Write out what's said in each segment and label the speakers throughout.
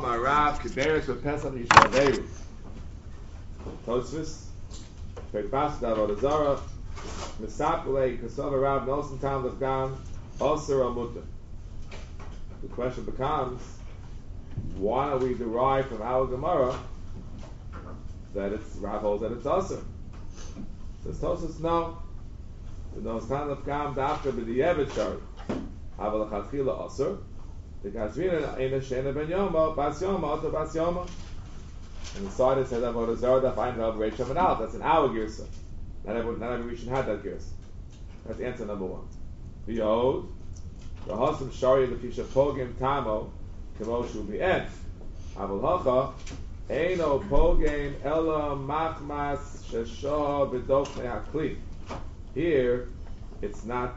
Speaker 1: Amar Rav Kiberes with Pesach Yisraveru. Tosfos, Pekbas Davod Azara, Misapule Kasova Rav Nosen Tam Lefgam Osir Amuta. The question becomes, why do we derive from our Gemara that it's Rav holds that it's Osir? Says Tosfos, no. The Nosen Tam Lefgam Dafka B'Diyevet Shari Aval Achatchila Osir. The Gazrina Eina Shena Ben Yoma Bas Yoma Oto Bas Yoma. And the side that says Avodah Zarah Daf Ein Rav Reish Shaman Aleph. That's in our girsa. Not every Rishon had that girsa. That's answer number one. Behold, the Hasam Shari Lefisha Pogim Tamo Kemoshu B'en Aval Hacha Eino Pogim Ela Machmas Shesho B'Dofnei HaKli. Here, it's not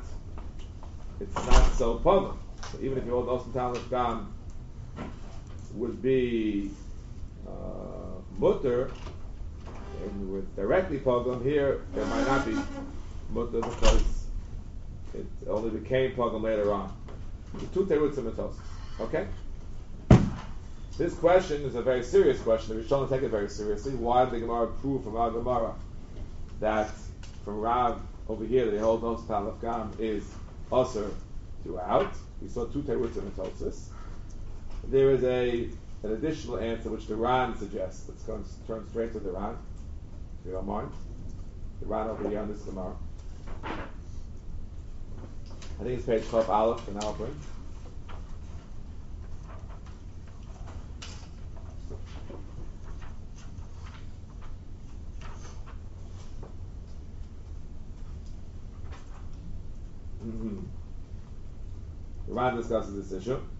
Speaker 1: so pogim. So even if your old Osten Talmud Gam would be mutter, and with directly pogrom, here there might not be mutter because it only became pogrom later on. The two terutzim mitosis. Okay? This question is a very serious question. The Rishonim take it very seriously. Why did the Gemara prove from our Gemara that from Rav over here that the whole Osten Talmud Gam is usher throughout? We saw two terutzim mitosis. There is an additional answer which the Ran suggests. Let's go and turn straight to the Ran, if you don't mind. The Ran over here on this Gemara. I think it's page 12 Aleph in our print. The Ran discusses this issue.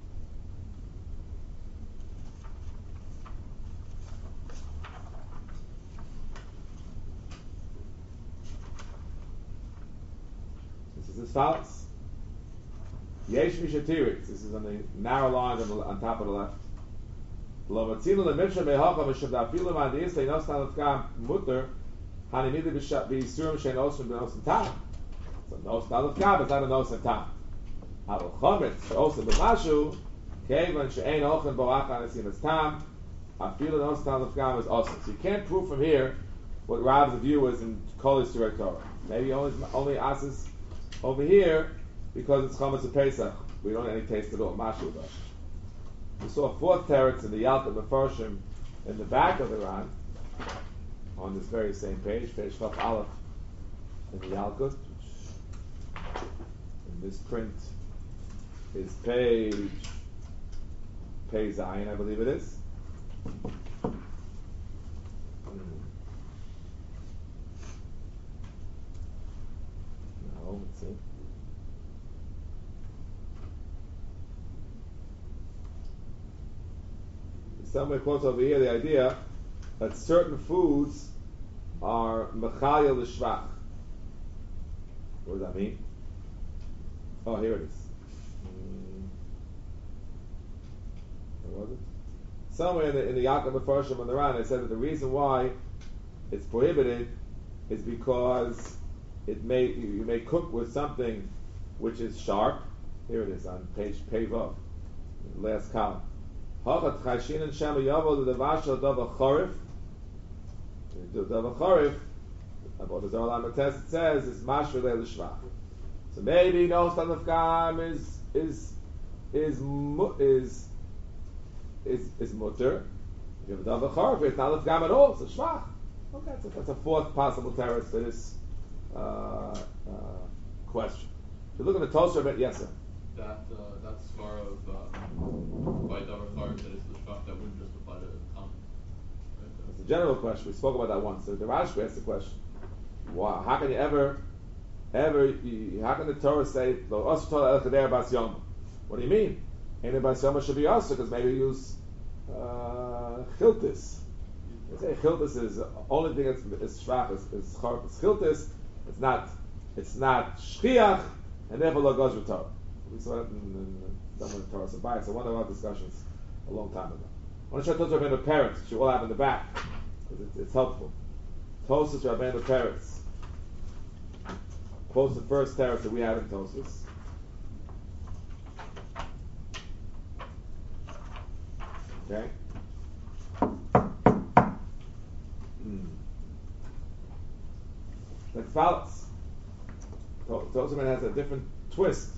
Speaker 1: As follows. Yesh Mishatirik. This is on the narrow line on top of the left. Lo matzino lemitcha mehacha mishadafilu ma'adiyis leinos nalafkam mutter hanimidi b'yisurim shein osrim b'nosim tam. So nos nalafkam is not a nos and tam. Aval chometz osrim b'mashu kevan she'ein ochem bo'ach anasim as tam afilu nos nalafkam is osrim. So you can't prove from here what Rav's view is in Kol Yisrael Torah. Maybe only asks over here, because it's Chametz of Pesach, we don't have any taste at all. Mashu though. We saw a fourth teretz in the Yalkut Mefarshim in the back of the Ran, on this very same page 12 Aleph in the Yalkut, which in this print is page Zayin, I believe it is. Let's see. Somewhere quotes over here the idea that certain foods are mechayel l'shvach. What does that mean? Oh, here it is. Where was it? Somewhere in the Yaakov Mefarshim on the Ran, I said that the reason why it's prohibited is because you may cook with something which is sharp. Here it is on page Pevav, last column. Hachat chashin and shema yavo the devashal dava chorif. The dava chorif, about the Zohar Lamed it says is mashur le'lishvach. So maybe no son of gam is mutter. If you have a dava chorif, it's not of gam at all. It's a shvach. Okay, that's a fourth possible teretz for this question. If you look at the Tosar bit, yes sir.
Speaker 2: That's far of by Davar Char that is the shvach that wouldn't just apply to Tom. Right?
Speaker 1: It's a general question. We spoke about that once. So the Rashba asked the question: wow, how can you ever, how can the Torah say Lo Asur Torah El Chader Bas Yoma? What do you mean? Any Bas Yoma should be Asur because maybe you use Chiltis. They say Chiltis is the only thing that's shvach is Char. It's Chiltis. It's not Shchiach, and therefore Lo Goz Torah. We saw it in some of the Torah Sabai. So one of our discussions a long time ago. I want to show Tosas Rabbeinu Peretz, which you all have in the back, because it's helpful. Tosas Rabbeinu Peretz quotes the first teretz that we have in Tosas. Okay? Like follows. Tosafot has a different twist.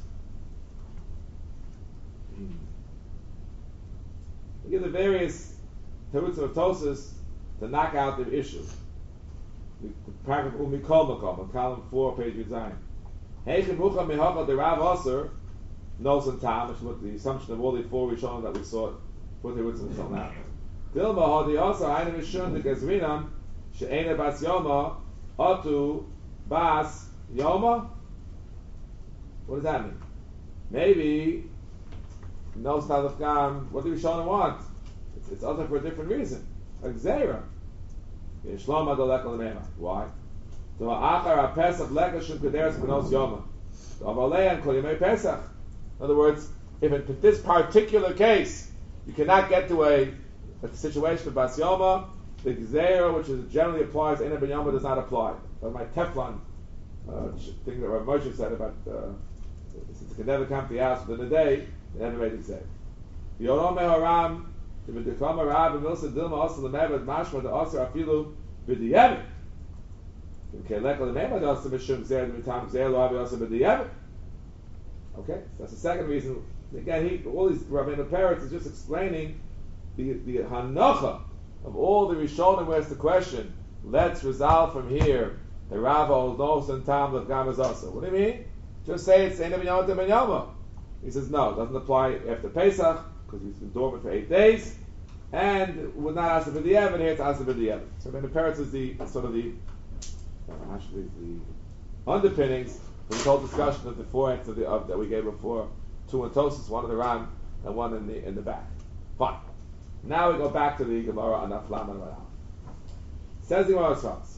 Speaker 1: We give the various terutzim of Tosas to knock out the issue. The paragraph Umikol Makom, column 4, page design. Heichem Rucha Mehachal the Rav Aser knows in time, which was the assumption of all the four Rishonim that we saw for terutzim until now. Dilma Hadi also Hainu Mishun the Gezrinam She'ena Bas Yoma Otu Bas Yoma. What does that mean? Maybe no Stadaf Gam. What do Rishonim want? It's also for a different reason. Like Zera. Why? In other words, if in this particular case you cannot get to a situation of Bas Yoma, the Gzeira, which is generally applies, Eina Ben Yoma does not apply. That's my Teflon thing that Rav Moshe said about since it can never come to the house within a day, they never made it say. Yorom Mehoram, if it become a Rab and Milsa Dilma also the Meved Mashma the Osir Afilu B'Diyevet. Okay, Lekal the Meved also Mishum Zer the Mitam Zer Lo Avi also B'Diyevet. Okay, so that's the second reason. Again, all these Rabbeinu Peretz is just explaining the Hanocha of all the Rishonim where it's the question. Let's resolve from here. The Rava knows and Tam of Gamaz also. What do you mean? Just say it's Eina Ben Yoma. He says no, it doesn't apply after Pesach because he's been dormant for 8 days, and would not ask for the Evan. Here it's asked for the Evan. So then the Peretz is the sort of the underpinnings for this whole discussion of the four ends that we gave before, two in Tosas, one in the Ran, and one in the back. Fine. Now we go back to the Gemara on Aflam and Rav. Says the Gemara as follows: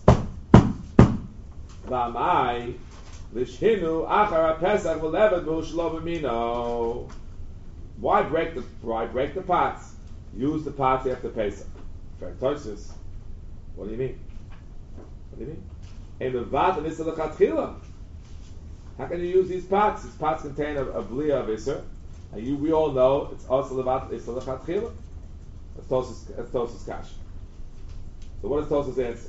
Speaker 1: V'amai lishhinu achar Pesach v'levad v'ushlo b'mino. Why break the pots? Use the pots after Pesach. Fair Tosas. What do you mean? What do you mean? How can you use these pots? These pots contain a blia of Isser, and we all know it's also levat Isser lechatchila. That's Tosas Kash. So what does Tosas answer?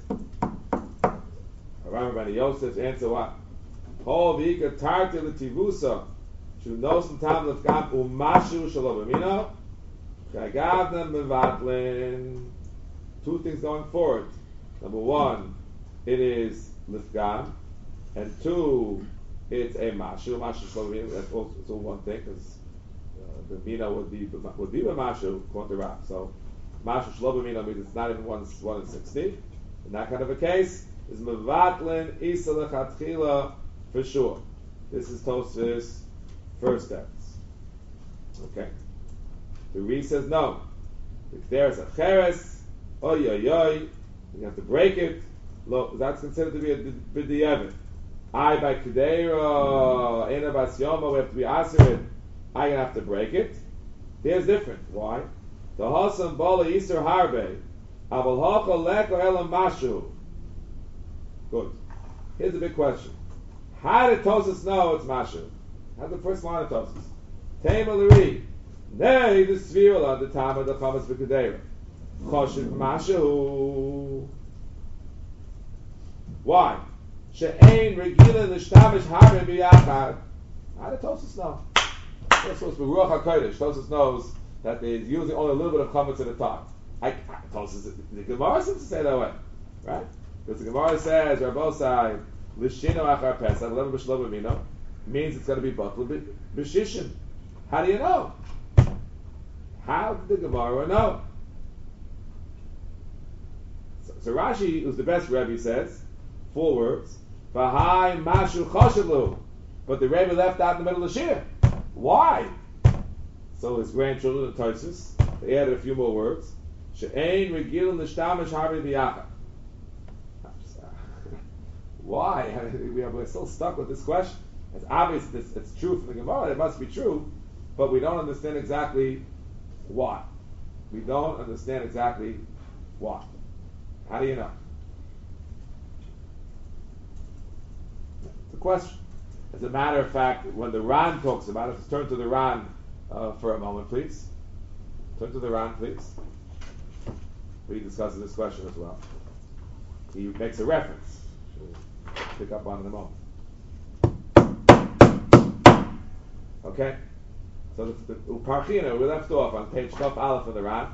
Speaker 1: Rabbi Ben Yosef's answer what? Hol v'ika tarti l'tivusa shu nosen tam l'fgam u'mashu shelo b'mino chagavnem mevatlin. Two things going forward. Number one, it is lifgam, and two, it's a mashu. Mashu shelo b'mino. That's also one thing because the mina would be mashu according to Rav. So mashu shelo b'mino means it's not even 1 in 60. In that kind of a case, is mevatlin isa lechatchila for sure. This is Tosfos' first sentence. Okay. The Re says no. If there's a cheres, oy oy oy, you have to break it. Look, that's considered to be a b'di'evet. I by Kedera, Eina Bas Yoma, we have to be asirid. I have to break it. There's different. Why? The Hasam Bala Yisur Harbe, Aval Haka Leko Elam Mashu. Good. Here's the big question. How did Tosas know it's Mashu? How's the first line of Tosas? Tema Luri. Nei the Svirla, the Tama, the Chamas B'Kedera. Choshev Mashu. Why? She'ein Regila L'Shtamish Harbe B'Yachad. How did Tosas know? Tosas B'Ruach HaKodesh. Tosas knows that they're using only a little bit of chametz at a time. Tosas, the Gemara seems to say that way, right? Because the Gemara says, Rabbosai, L'Shino Achar Pesach, L'Lev B'Shlo B'Mino, means it's going to be Batul B'Shishim. How do you know? How did the Gemara know? So Rashi, who's the best Rebbe, says, 4 words, V'hai Mashu Choshevu, but the Rebbe left out in the middle of the Shir. Why? So his grandchildren, the Tosas, they added a few more words. She'ein Regilin L'Shtamish Harbi B'Yachad. Why? We're still stuck with this question. It's obvious it's true from the Gemara, it must be true, but we don't understand exactly why. We don't understand exactly why. How do you know? It's a question. As a matter of fact, when the Ran talks about it, let's turn to the Ran for a moment, please. Turn to the Ran, please. He discusses this question as well. He makes a reference. We'll pick up on it in a moment. Okay? So the Uparchina, we left off on page 12 Aleph of the Ran.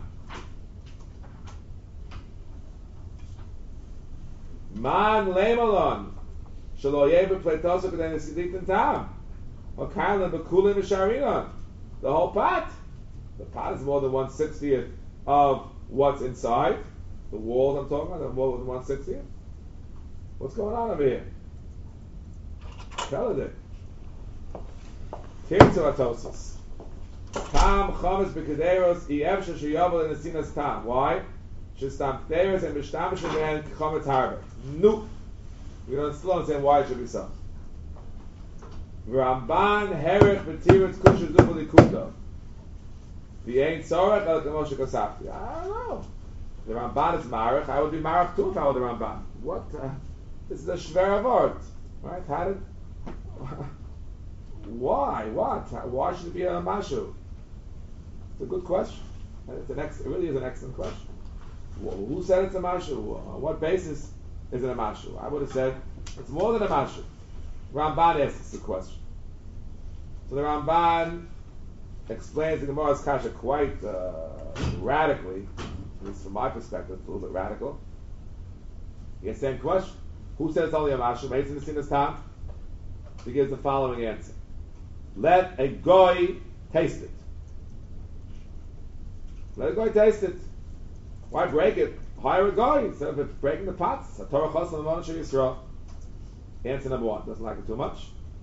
Speaker 1: Man lemalon shelo yever pleitosa k'day nesiditin tam okaila bekulim v'sharinon. The whole pot. The pot is more than 1/60th of what's inside. The walls I'm talking about are more than 1/60th. What's going on over here? Tell it. Tirtzu atosis. Tam chametz b'kederos iev sheshiyavel in esinas tam. Why? Shestam kederos and b'shtam shemen chametz harbe. Nope. We don't still understand why it should be so. Ramban herech b'tiritz kusha zubali kuto. The ain't sorach el kamoshe kasafti. I don't know. The Ramban is marach. I would be marach too if I were the Ramban. What? This is a shver avort, right? How did? Why? What? Why should it be a mashu? It's a good question. It really is an excellent question. Who said it's a mashu? On what basis is it a mashu? I would have said it's more than a mashu. Ramban asks the question. So the Ramban explains the Gemara's kasha quite radically, at least from my perspective, it's a little bit radical. He has the same question. Who says it's only a mashu? Based on the sinas tam, he gives the following answer. Let a goy taste it. Let a goy taste it. Why break it? Hire a goy instead of breaking the pots. Torah chos l'mon shel Yisrael. Answer number one. Doesn't like it too much.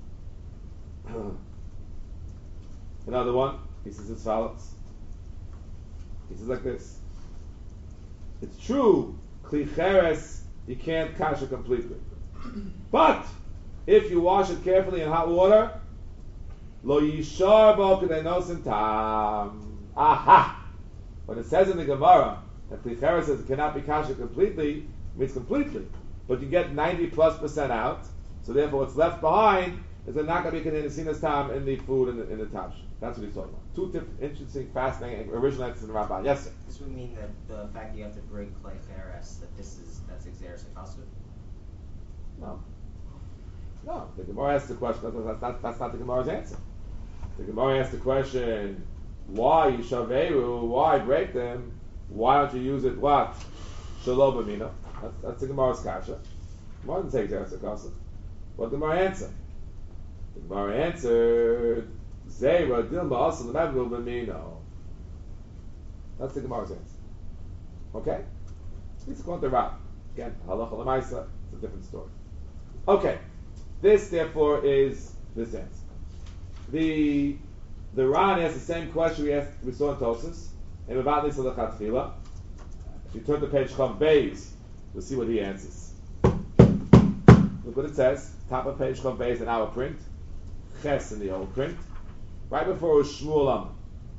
Speaker 1: Another one. He says as follows. He says like this. It's true. Kli cheres, you can't kasha completely. But if you wash it carefully in hot water, lo yishar bo k'day nosin tam. Aha! When it says in the Gemara that Kli cheres says it cannot be kasha completely, it means completely. But you get 90+% out, so therefore what's left behind is not going to be contained sinas tam in the food in the tash. That's what he's talking about. Two different, interesting, fascinating, original answers in the Ramban. Yes, sir.
Speaker 3: This would mean that the fact that you have to break Klei Cheres, that's Exeris Akasu?
Speaker 1: No. The Gemara asked the question. That's not the Gemara's answer. The Gemara asked the question: why Yishaveru? Why break them? Why don't you use it? What? Shalom Amina. That's the Gemara's kasha. Gemara didn't say Exeris Akasu. What did the Gemara answer? The Gemara answered, Zeira Dilma Asal Mevlu B'mino. That's the Gemara's answer. Okay? It's called the Rab. Again, Halacha L'maisa, it's a different story. Okay. This, therefore, is this answer. The Ran asks the same question we saw in Tosas. And about this Lechatchila. If you turn to page Chav Beis, you'll see what he answers. Look what it says. Top of page Chav Beis in our print. Ches in the old print. Right before it was Shmuel Amr.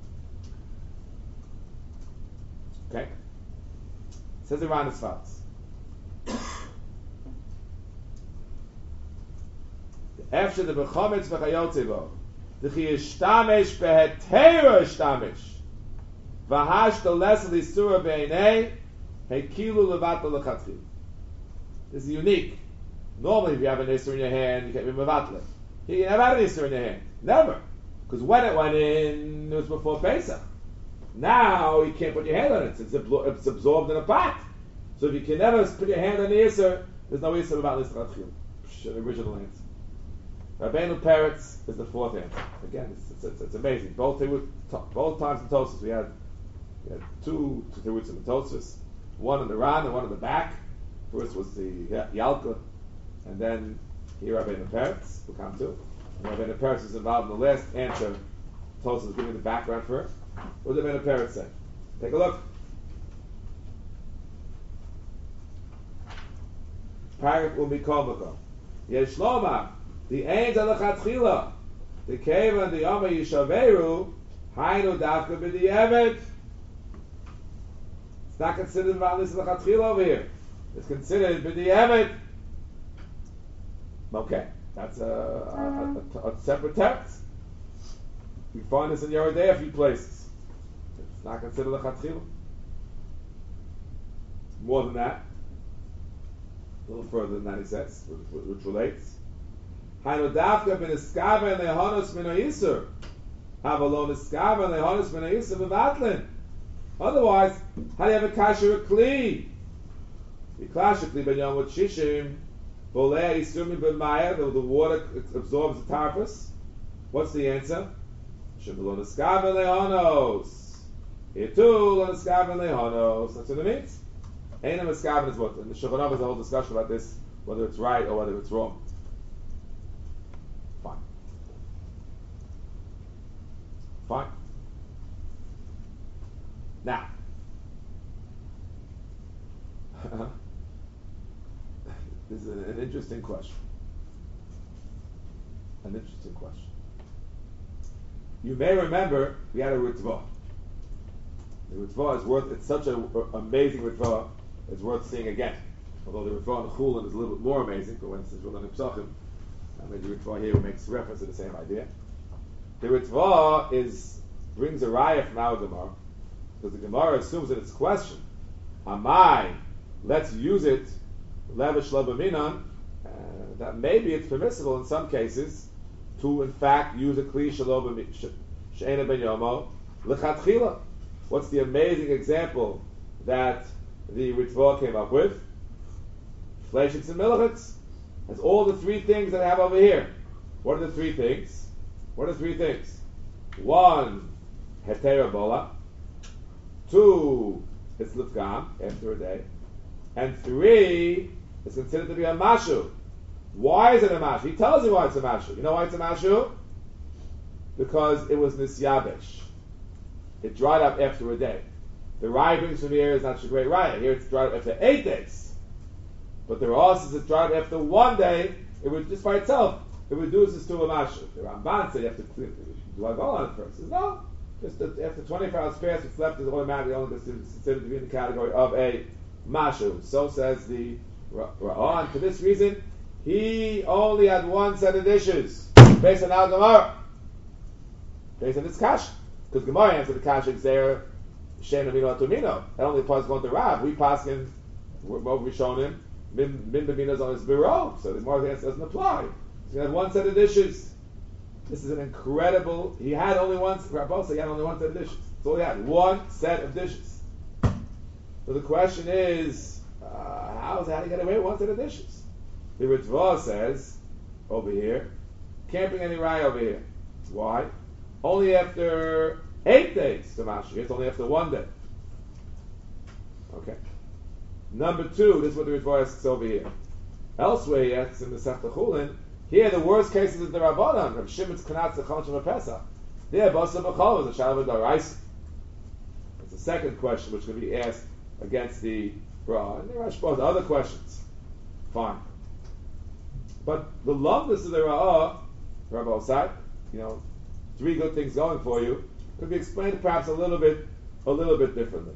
Speaker 1: Okay? It says the Ran as follows. After the Bechometz v'chayotzivo, the Chiyishtamesh behetera ishtamesh, v'hash the lesson l'isura be'enei, hekilu levato lechatchil. This is unique. Normally, if you have an isur in your hand, you can't be mevatle. You never had an isur in your hand. Never. Because when it went in, it was before Pesach. Now, you can't put your hand on it. It's absorbed in a pot. So if you can never put your hand on the isur, there's no isur about this lechatchil. The original answer. Rabbeinu Peretz is the fourth answer. Again, it's amazing. Both times in Tosfos we had two terutzim in Tosfos. One in the Ran and one in the back. First was the Yalka, and then here Rabbeinu Peretz will come to. And Rabbeinu Peretz is involved in the last answer. Tosfos is giving the background first. What did Rabbeinu Peretz say? Take a look. Paragraph will be called Yesh Lomar. The ain't alechatchila, the keva and the yama yishaveru, hainu dafka b'di'evet. It's not considered valis alechatchila over here. It's considered b'di'evet. Okay, that's a separate text. You find this in Yerodei a few places. It's not considered lechatchila. More than that, a little further than that, he says, which relates. Hainu dafka ben iskava lehonos min ha'isur, avalon iskava lehonos min ha'isur v'vatlin. Otherwise, how do you have a kasher kli? You clash a kli ben yom with shishim, volei isumi ben maya, the water absorbs the tarpus. What's the answer? Shabalon iskava lehonos. Here too, lon iskava lehonos. That's what it means. Einam iskava is what? And the Shulchan Aruch has a whole discussion about this, whether it's right or whether it's wrong. Fine. Now, this is an interesting question. An interesting question. You may remember we had a Ritva. The Ritva is worth, it's such an amazing Ritva, it's worth seeing again. Although the Ritva in Chulin is a little bit more amazing, but when it's we're learning Psachim, maybe the Ritva here makes reference to the same idea. The Ritva brings a raya from our Gemara, because the Gemara assumes that it's a question. Amai, let's use it, levish labaminan, that maybe it's permissible in some cases to in fact use a kli she'ena ben yomo lechatchila. What's the amazing example that the Ritva came up with? Fleishitz and milachitz. That's all the three things that I have over here. What are the three things? What are the three things? One, heter bola. Two, it's lifgam, after a day. And three, it's considered to be a mashu. Why is it a mashu? He tells you why it's a mashu. You know why it's a mashu? Because it was nisyabesh. It dried up after a day. The raya brings from here is not a great raya. Here it's dried up after 8 days. But the Ra'ah says it's dried up after 1 day. It would just by itself, it reduces to a mashu. The Ramban said you have to do a goal on it first. He says, no, just after 24 hours fast, what's left is automatically only considered to be in the category of a mashu. So says the Ra'ah. And for this reason, he only had one set of dishes based on Al Gemara, based on this kasha. Because Gemara answered the kasha Xer Shem Amino Atumino. That only applies going to Rav. We pass him, what we've shown him, Min Bamino's on his bureau, so the Gemara's answer doesn't apply. He's going to have one set of dishes. This is an incredible. He had only one. Rabbi he had only one set of dishes. That's all he had. One set of dishes. So the question is, how do you get away with one set of dishes? The Ritva says over here, can't bring any raya over here. Why? Only after 8 days to Mashi. It's only after 1 day. Okay. Number 2, this is what the Ritva asks over here. Elsewhere he asks in the Sefta Chulin, here the worst cases is the Rabbanan, Rav Shimon's Kanatz the Chon Shem Pesach. There, Basa B'chol was a Shalav D'Oraisa. That's the second question which can be asked against the Ra. And there are other questions. Fine. But the loveness of the Ra'ah, Rabbi Osai, 3 good things going for you, could be explained perhaps a little bit differently.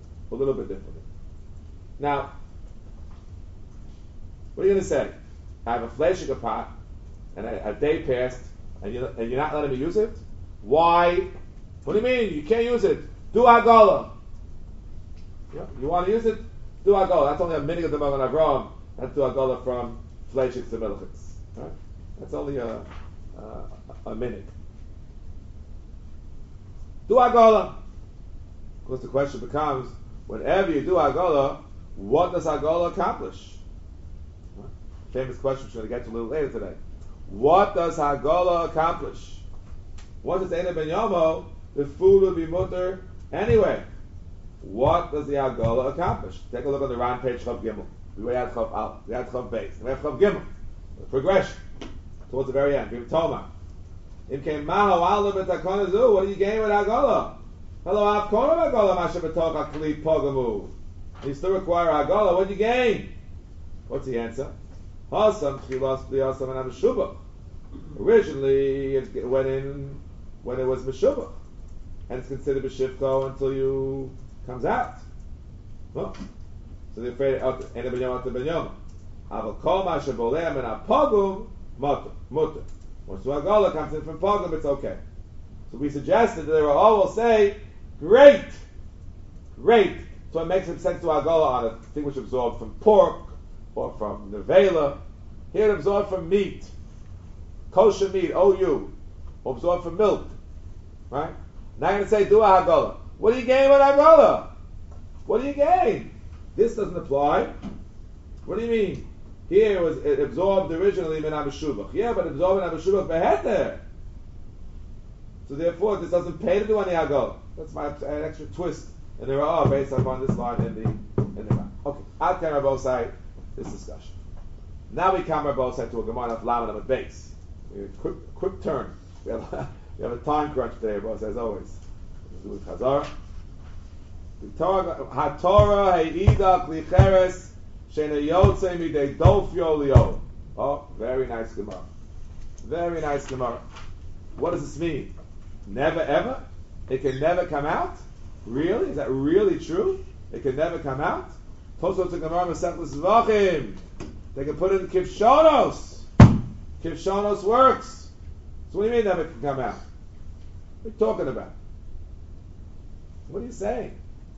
Speaker 1: Now, what are you going to say? I have a fleshika pot, and a day passed, and you're not letting me use it? Why? What do you mean? You can't use it. Do Hagala. You want to use it? Do Hagala. That's only a minute of the Magen Avraham. That's do Hagala from fleshik to milchitz. Right? That's only a minute. Do Hagala. Of course, the question becomes, whenever you do Hagala, what does Hagala accomplish? Right? Famous question we're going to get to a little later today. What does Hagala accomplish? Once it's Eina Ben Yomo, the food will be mutter anyway. What does the Hagala accomplish? Take a look on the round page Chav Gimel. We had Chav Al, we had Chav Beis, we have Chav Gimel. The progression towards the very end. Toma. What do you gain with Hagala? Hello, I've called him Hagala, Masha B'toch HaKli Pogamu. You still require Hagala, what do you gain? What's the answer? Hasam Chilas B'yasam and Ameshubach. Originally, it went in when it was Meshubach. And it's considered B'shivko until you comes out. Huh? So they're afraid of Ena B'nyom Ata B'nyom. Aval Kol Masha Bolem and Apogum Mutter. Once the Hagala comes in from Pogum, it's okay. So we suggested that the Ra'ah will say, great! Great. So it makes sense to Agola on a thing which absorbed from pork or from nevela. Here it absorbed from meat, kosher meat, OU, or absorbed from milk. Right? Now I'm going to say do a Hagola. What do you gain with Hagola? What do you gain? This doesn't apply. What do you mean? Here it absorbed originally min Abishubach. Yeah, but absorbed min Abishubach beheter. So therefore, this doesn't pay to do any Hagola. That's an extra twist. And there are based upon this line in the map. Okay, I'll come on both sides this discussion. Now we come on both sides to a Gemara of Laman at base. Quick turn. We have a time crunch today, boss, as always. Let's do with Chazar. HaTorah he'ida klicheres shena yotze midei dofyo lio. Oh, very nice Gemara. Very nice Gemara. What does this mean? Never ever? It can never come out? Really? Is that really true? It can never come out? Tosot to Gemara Masechtas Zvachim. They can put it in Kivshonos. Kivshonos works. So what do you mean never can come out? What are you talking about? What are you saying?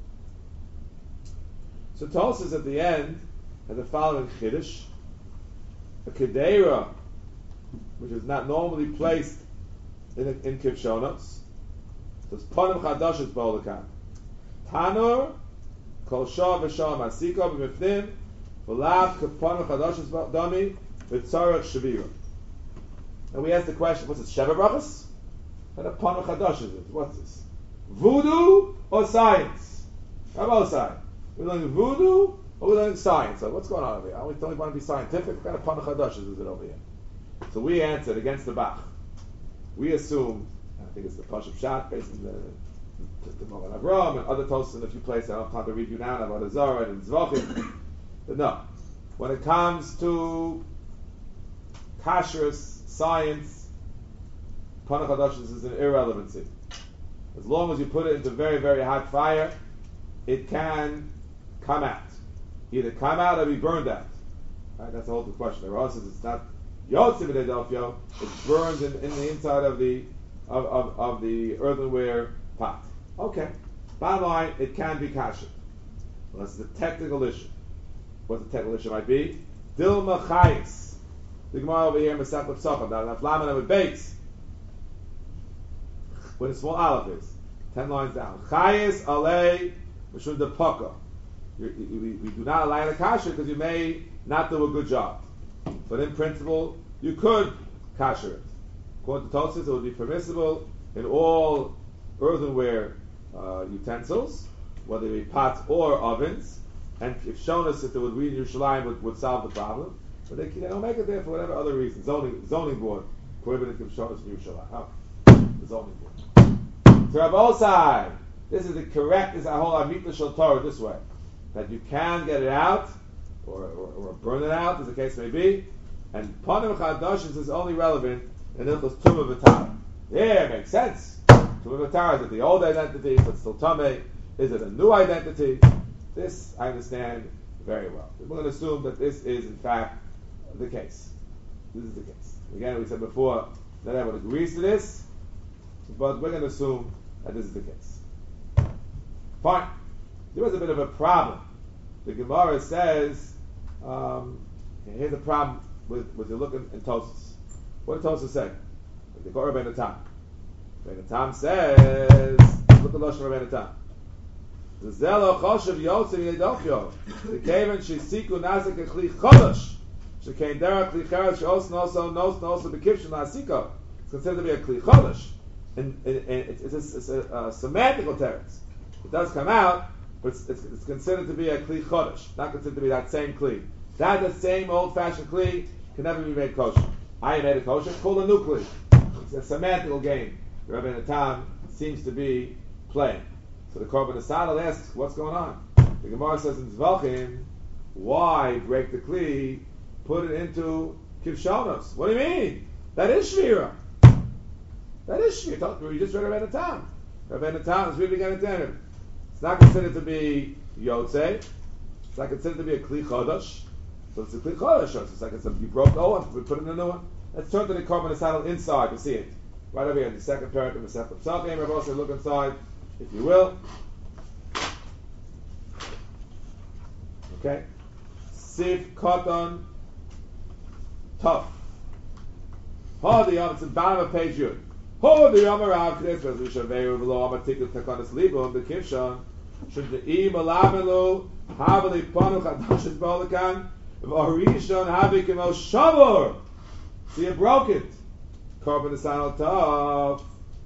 Speaker 1: So Tosas at the end has the following Chiddush. A Kedera, which is not normally placed in Kivshonos. So it's Ponim Chadashis B'Olakan. Tanur, Kol Shah V'Shah Masiko B'Mifnim, V'Lav K'Ponim Chadashis B'Dami, V'Tzarech Shavira. And we ask the question, what's this, Sheva Brachas? What a Ponim Chadash is it? What's this? Voodoo or science? How about science? We're learning voodoo or we're learning science? So what's going on over here? Are we telling you want to be scientific? What kind of Ponim Chadash is it over here? So we answered against the Bach. We assume, I think it's the Pashup Shat, based on the Moran Avram and other toasts in a few places. I don't have time to read you now about Azara and Zvachim. But no, when it comes to kashrus, science, Ponim Chadash is an irrelevancy. As long as you put it into very, very hot fire, it can come out. Either come out or be burned out. Right? That's the whole question. The Rah says it's not Yotzim B'Delfio, it's burned in the inside of the earthenware pot. Okay. Bottom line, it can be kasher. Well, that's the technical issue. What the technical issue might be? Dilma Chayis. The Gemara over here, Masech L'Psachah, now Laman with base. What a small aleph is. 10 lines down. Chayis Alei Mishun Depaka. We do not allow the kasher because you may not do a good job. But in principle, you could kasher it. According to Tosfos, it would be permissible in all earthenware utensils, whether they be pots or ovens. And if shown us that there would be in Yerushalayim would solve the problem, but they don't make it there for whatever other reason. Zoning board prohibited to show us in Yerushalayim. Oh, the zoning board. So Rav Osai, this is the correct. This is a whole Amita Shel Torah this way, that you can get it out or burn it out, as the case may be. And Ponim Chadashis is only relevant in Ilchos Tumah V'Tara. Yeah, it makes sense. Tumah V'Tara, is it the old identity, but still Tameh? Is it a new identity? This I understand very well. We're going to assume that this is in fact the case. This is the case. Again, we said before, not everyone agrees to this, but we're going to assume that this is the case. Fine. There was a bit of a problem. The Gemara says, here's the problem with the look in Tosfos. What did Tosfos say? The Korah Ben Tam. Ben Tam says, look at Lashon Ben Tam. The Zelo Choshev Yotze V'Yedofyo. The Kaven Shisiku Nazik Echli Chodosh. Shekain Derech Kli Cheres Sheos Noso Bekivshin Lasiko. It's considered to be a Kli Chodosh. And it's a semantical teretz. It does come out, but it's considered to be a Kli Chodosh. Not considered to be that same Kli. The same old-fashioned Kli can never be made kosher. I made a kosher, called a new Kli. It's a semantical game. The Rabbi Natan seems to be playing. So the Korban Asadal asks, what's going on? The Gemara says in Zvachim, why break the Kli, put it into Kivshonos? What do you mean? That is Shvira. That is Shvira. We just read Rabbi Natan. Rabbi Natan is really going to tell him. It's not considered to be Yotzei. It's not considered to be a Kli Chodosh. So it's a Kli Chodosh. It's like you broke the old one, we put in a new one. Let's turn to the Korban Asadal inside to see it. Right over here in the second paragraph of the Masechta Pesachim. Rabbi also look inside, if you will. Okay? Sif Koton Tough. It's at the bottom of page Yud. The Yom Rav Knesset Rishaveru V'lo Amatikut Takonis Libum B'Kivshon Should the Im Alamelu Havali Ponu Chadashis Bolakan V'Orishon Havi Kimo Shavor. See, you broke it. Korban Asano Tov.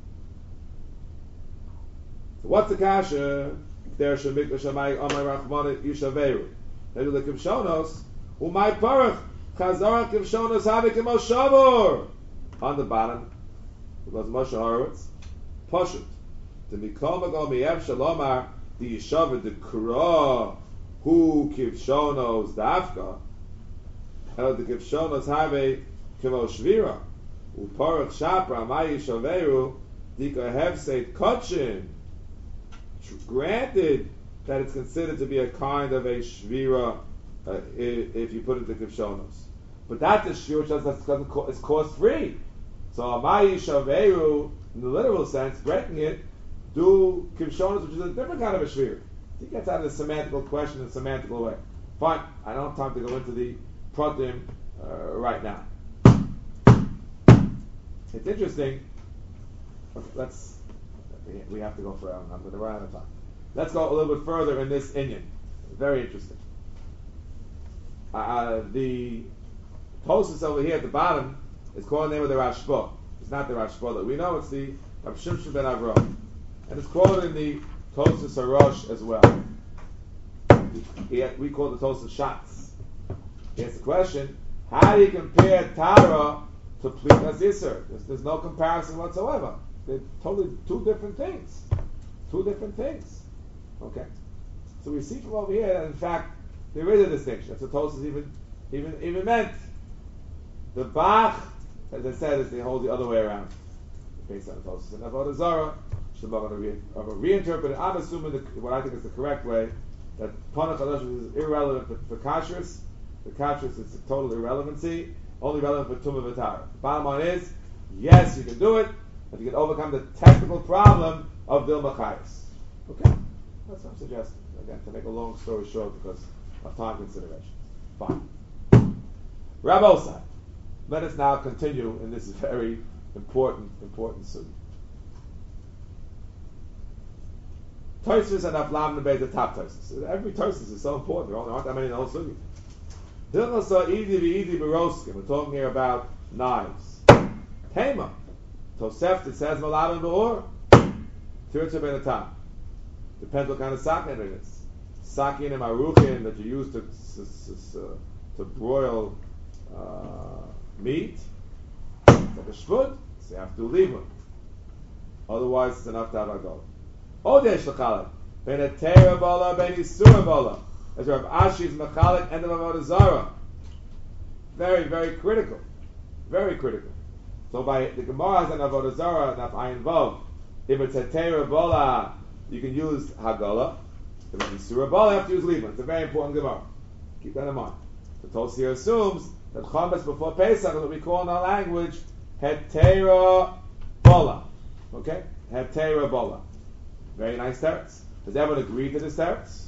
Speaker 1: So what's the kasha? There Shemik Shamai Amay Rachmana Yishaveru. Maybe the Kivshonos Umay Parach Chazara Kivshonos Havi Kimo Shavor. On the bottom, because Moshe Horowitz, Poshut, to Mikol Magol Miev Shalomar, the Yeshava, the Kura, who Kivshonos Dafka, El the Kivshonos Have Kimo Shvira, Uparach Shapra, Mayi Shaveru, Dika Hefseit Kochin. Granted that it's considered to be a kind of a Shvira if you put it to Kivshonos. But that's a Shvira that is cost free. So Amayi Shaveru, in the literal sense, breaking it, do Kivshonos, which is a different kind of a shvir. He gets out of the semantical question in a semantical way. Fine, I don't have time to go into the pratim right now. It's interesting. Okay, we have to go for I'm going to run out of time. Let's go a little bit further in this inyan. Very interesting. The Tosfos over here at the bottom is called the name of the Rashba. It's not the Rashba that we know, it's the Rav Shimshon ben Avraham. And it's quoted in the Tosfos Harosh as well. We call the Tosfos Shatz. He asks the question, how do you compare Tara to Plikas Yisr? There's no comparison whatsoever. They're totally two different things. Two different things. Okay. So we see from over here that in fact there is a distinction. That's what Tosfos even meant. The Bach, as I said, is they hold the other way around, based on the Tosfos and Avodah Zarah. I'm going to reinterpret it. I'm assuming what I think is the correct way, that Panach Chadash is irrelevant for Kashrus. The Kashrus is a total irrelevancy, only relevant for Tumah V'Tara. The bottom line is, yes, you can do it, if you can overcome the technical problem of Dil Machayis. Okay? That's what I'm suggesting. Again, to make a long story short because of time consideration. Fine. Rabbi Osai. Let us now continue in this very important sugi. Tosfos and Aflam Nebei, the top Tosfos. Every Tosfos is so important. There aren't that many in the whole sugi. Hilchos Idi v'Idi b'Roskim. We're talking here about knives. Tema. Tosefta says Maladim b'Or. Tirtza ben Atam. Depends what kind of sakin it is. Sakin and maruchin that you use to broil meat, it's like a shvud, so you have to leave it. Otherwise, it's enough to have a go. Odesh l'chalek, ben a teira bola, ben isura bola. As Rav Ashi's mechalek, end of Avodah Zarah. Very, very critical. Very critical. So by the Gemara has an Avodah Zarah, and Ayin Vav. If it's a teira bola, you can use hagola. If it's isura bola, you have to use leave. It's a very important Gemara. Keep that in mind. The Tosfos here assumes that Chametz before Pesach is what we call in our language Hetera Bola. Okay? Hetera Bola. Very nice teretz. Does everyone agree to this teretz?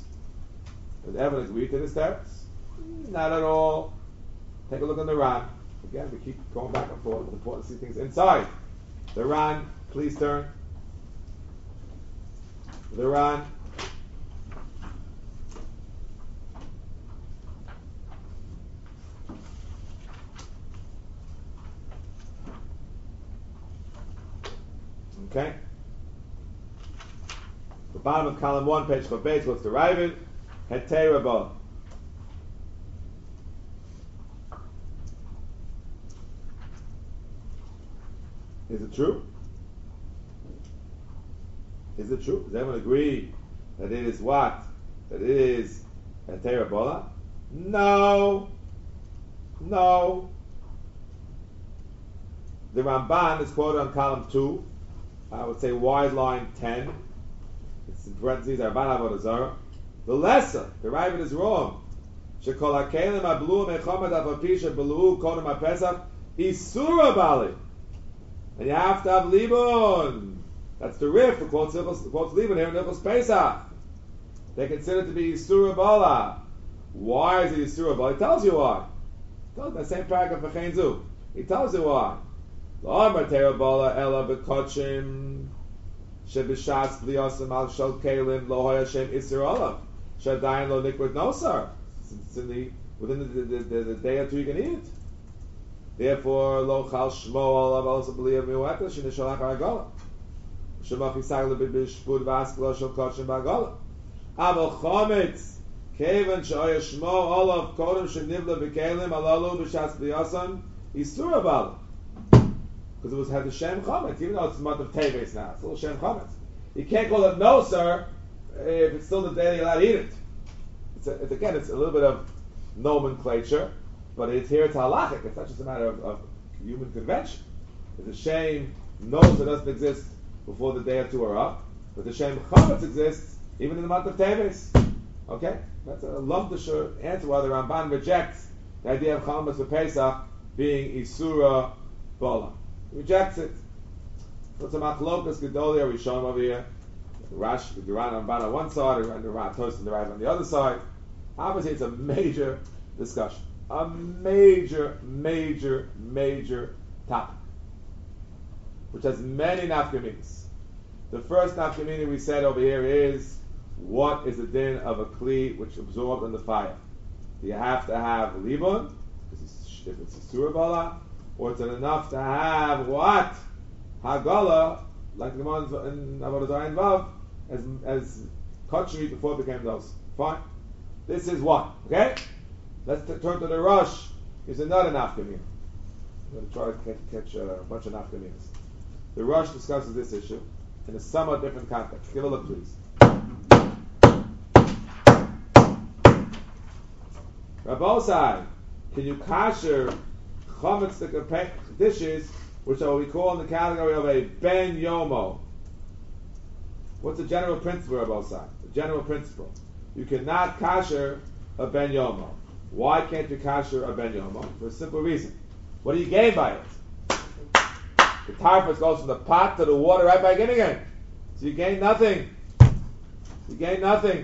Speaker 1: Not at all. Take a look on the Ran. Again, we keep going back and forth. It's important to see things inside. The Ran, please turn. The Ran. Okay? The bottom of column 1, page Chavbeit, what's the Ravid? Hetera Bola. Is it true? Is it true? Does everyone agree that it is what? That it is Hetera Bola? No. The Ramban is quoted on column 2. I would say wide line 10. It's in parentheses, Ramban Avodah Zarah. The lesser, the Ravid is wrong. Shekol hakelim ablu mechomad avapisha belu kodem haPesach isura bali. And you have to have libun. That's the Rif, the quotes libun here in Hilchos Pesach. They consider it to be isura bala. Why is it Yisura Bala? He tells you why. He tells the same paragraph of Chayin Zu. He tells you why. L'amar Teira Bala ela b'kochim shebishas b'liyasim al shal kelim lo hoya shem Isur olav shadayin lo nikwid nosar. It's within the day or two you can eat it. Therefore, lo chal shmo olav also b'liyav mi'uetes shenishal achar agola. Shemach yisag lebishpud v'askelo shal kochim b'agola. Abel chometz kevan she'oya shmo olav kodem shenivla b'kelim alalu b'shas b'liyasim Isur Bala. Because it had the Shem Chometz, even though it's the month of Teves now, it's still Shem Chometz. You can't call it no, sir, if it's still the day you're allowed to eat it. It's a little bit of nomenclature, but it's here, it's halachic. It's not just a matter of human convention. If the Shem knows it doesn't exist before the day or two are up, but the Shem Chometz exists even in the month of Teves. Okay? That's a lumdisher answer why the Ramban rejects the idea of Chometz for Pesach being Isura Bala. Rejects it. So it's a machlokas gedolia rishon over here. The Rash, the Duran Ramban on one side, and the Ran Toast and the Rav on the other side. Obviously, it's a major discussion, a major topic, which has many nafkaminas. The first nafkamina we said over here is what is the din of a kli which absorbed in the fire? Do you have to have libun? If it's a surah bala, or it's enough to have what? Hagala, like the ones in Avodah Zarah and Vav, as kachri before it became those. Fine. This is one. Okay? Let's turn to the Rosh. Is another nafkamina. I'm going to try to catch a bunch of nafkaminas. The Rosh discusses this issue in a somewhat different context. Give a look, please. Rabbosai, can you kasher chometz dishes, which are what we call in the category of a ben yomo? What's the general principle of Rabbosai? The general principle. You cannot kasher a ben yomo. Why can't you kasher a ben yomo? For a simple reason. What do you gain by it? The tarfus goes from the pot to the water right back in again. So you gain nothing. You gain nothing.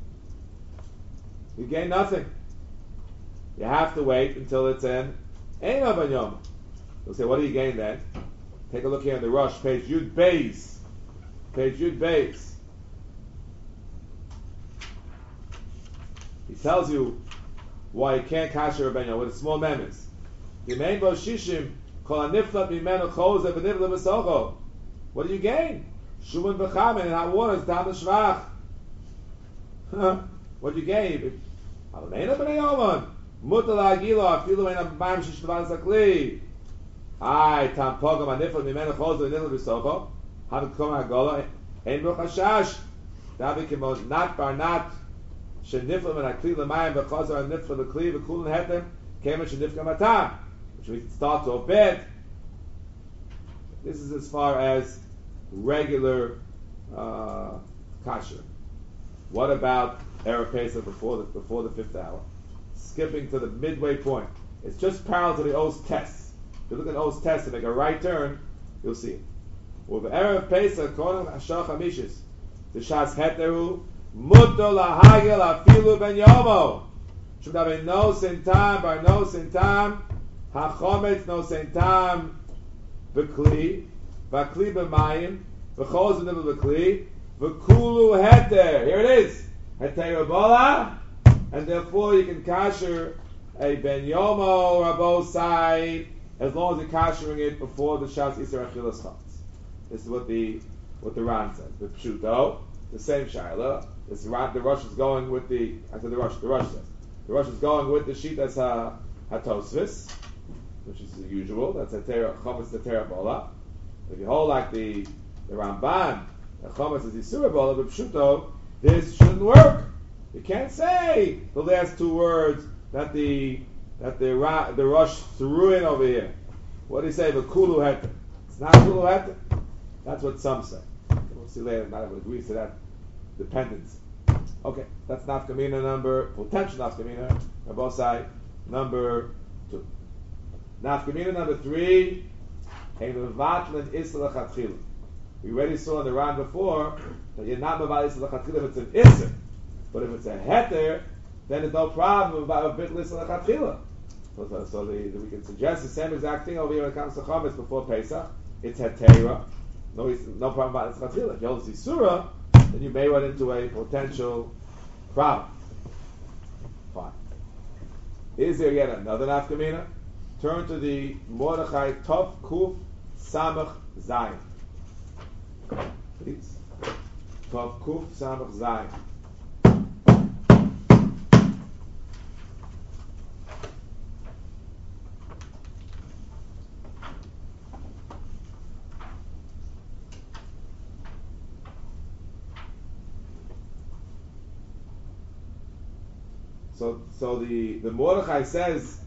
Speaker 1: You gain nothing. You have to wait until it's in Eina Ben Yom. You'll say, what do you gain then? Take a look here in the Rush, page Yud Beis. Page Yud Beis. He tells you why you can't kasher a Ben Yom with a small memes. Yimein bo shishim kol haniflat mimenu choze v'nivla v'socho. What do you gain? Shuman v'chamen and hot water is tam l'shvach. What do you gain? Alameina b'nei Yoman. Mutal agila afilu ein abam shishvan zakli. Ay tam pogam anifla mimenu choze v'nivla v'socho. Hav kom hagola ein bo chashash. Davi kimod nat bar nat. Shenifla men akli l'mayim v'chazar anifla v'kli v'kulin hetem kemen shenifka matam. Which we can start to bed. This is as far as regular kasher. What about Erev Pesach before the fifth hour? Skipping to the midway point. It's just parallel to the O's test. If you look at O's test and make a right turn, you'll see it. With Erev Pesach, Konim Hashach Hamishis, the Shas Heteru, Muto Lahagel Afilu Ben Yomo. Should have been no sin time, bar no sin time. Hachometz no sin time. Bekli, Bakli b'mayim, v'choz v'nivel bekli, v'kulu heter. Here it is, heter bola, and therefore you can kasher a ben yomo rabosai as long as you're kashering it before the shas isar achilas chutz. This is what the Ran says. The pshuto, the same shaila. The Rosh is going with the Rosh says the Rosh is going with the sheet as hatosvis, which is the usual. That's chometz heter bola. If you hold like the Ramban, the chometz is Yisura Bola, but pshuto, this shouldn't work. You can't say the last two words that the Rosh threw in over here. What do you say? V'kulu heter. It's not kulu heter. That's what some say. We'll see later. Not everyone agrees to that dependence. Okay, that's nafkamina number potential nafkamina. Rabosai number 2. Nafkamina number 3. We already saw in the round before that you're not mevatel isla lechatchila if it's an isser, but if it's a heter, then there's no problem about a bit list of the chatchila. So we can suggest the same exact thing over here when it comes to chametz before Pesach. It's hetera. No problem about it. Chatchila. If you hold this surah, then you may run into a potential problem. Fine. Is there yet another nafkamina? Turn to the Mordechai Tov Kuf Samach Zayin. Please. Tov Kuf Samach Zayin. So the Mordechai says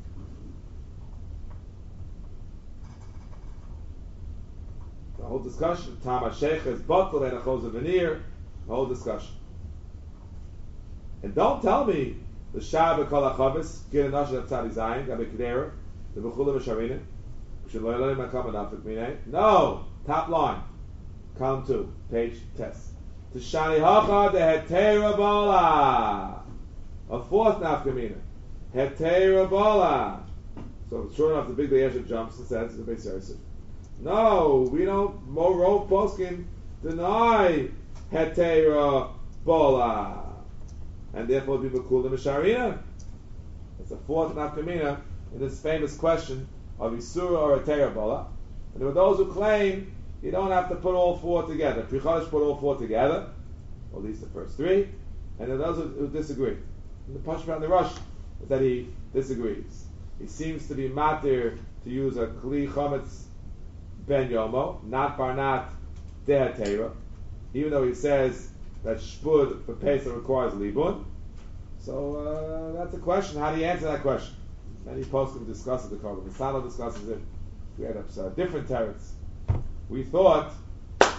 Speaker 1: the whole discussion, Tam HaSheikh is Batel and Achos of Veneer, the whole discussion. And don't tell me the Shabbat Kol HaChavis, Gid and Nashad Tzadi Zayin, Gabi Kedera, the Bechula V'Sharina, B'Shem Lo Yolim HaKam Anafik Minei. No! Top line. Column 2, page test. Tishani Hacha de Hetera Bola. A fourth nafkamina. Hetera Bola. So sure enough, the big Yeshiv jumps and says, the base Yosef. No, we don't. Morov Poskin deny Hetera Bola, and therefore be Bekul the Misharina. It's a fourth nafkamina in this famous question of Isura or Hetera Bola. And there were those who claim you don't have to put all four together. Pri Chodesh put all four together, or at least the first three, and there are those who disagree. And the Pashma and the Rush is that he disagrees. He seems to be matir to use a Kli Chometz Ben Yomo, not Barnat Dehatera, even though he says that Shpud for Pesach requires Libun. So that's a question. How do you answer that question? Many poskim discuss it. The Kohen Masala discusses it. We had a different terrace. We thought that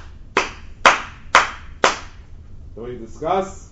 Speaker 1: when you discuss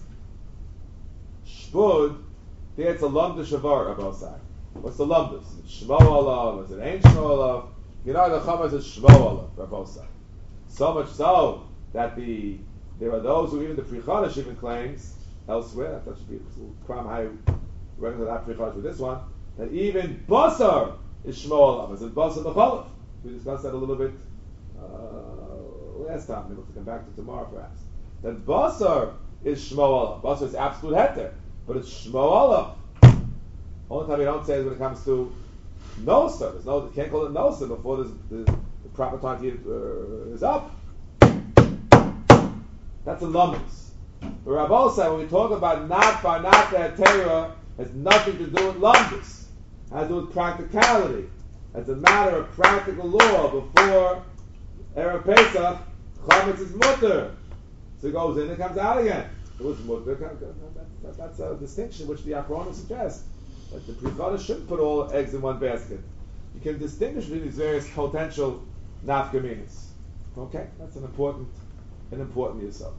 Speaker 1: Shpud, there it's a lumda shavar of sides. What's the lumdus? Is it Shmo Olav? Is it Ain't Shmo Olav? You know the Chamas is Shmo Olav for both sides. So much so that there are those who even the Pri Chodesh even claims elsewhere. That should be Kram Hay running to that Pri Chodesh with this one, that even Basar is Shmo Olav. Is it Basar B'Cholav? We discussed that a little bit last time. Maybe we'll come back to tomorrow perhaps. That Basar is Shmo Olav. Basar is absolute heter, but it's Shmo Olav. Only time you don't say is when it comes to Nosa. You can't call it Nosa before the proper time is up. That's a lummus. But Rabbi said when we talk about not Barnata Hetera, has nothing to do with lummus. It has to do with practicality. As a matter of practical law, before Erev Pesach, Chametz is mutter. So it goes in and comes out again. It was mutter. That's a distinction which the Achronim suggests. That the Pri Chodesh shouldn't put all eggs in one basket. You can distinguish between these various potential nafkaminas. Okay, that's an important yisod.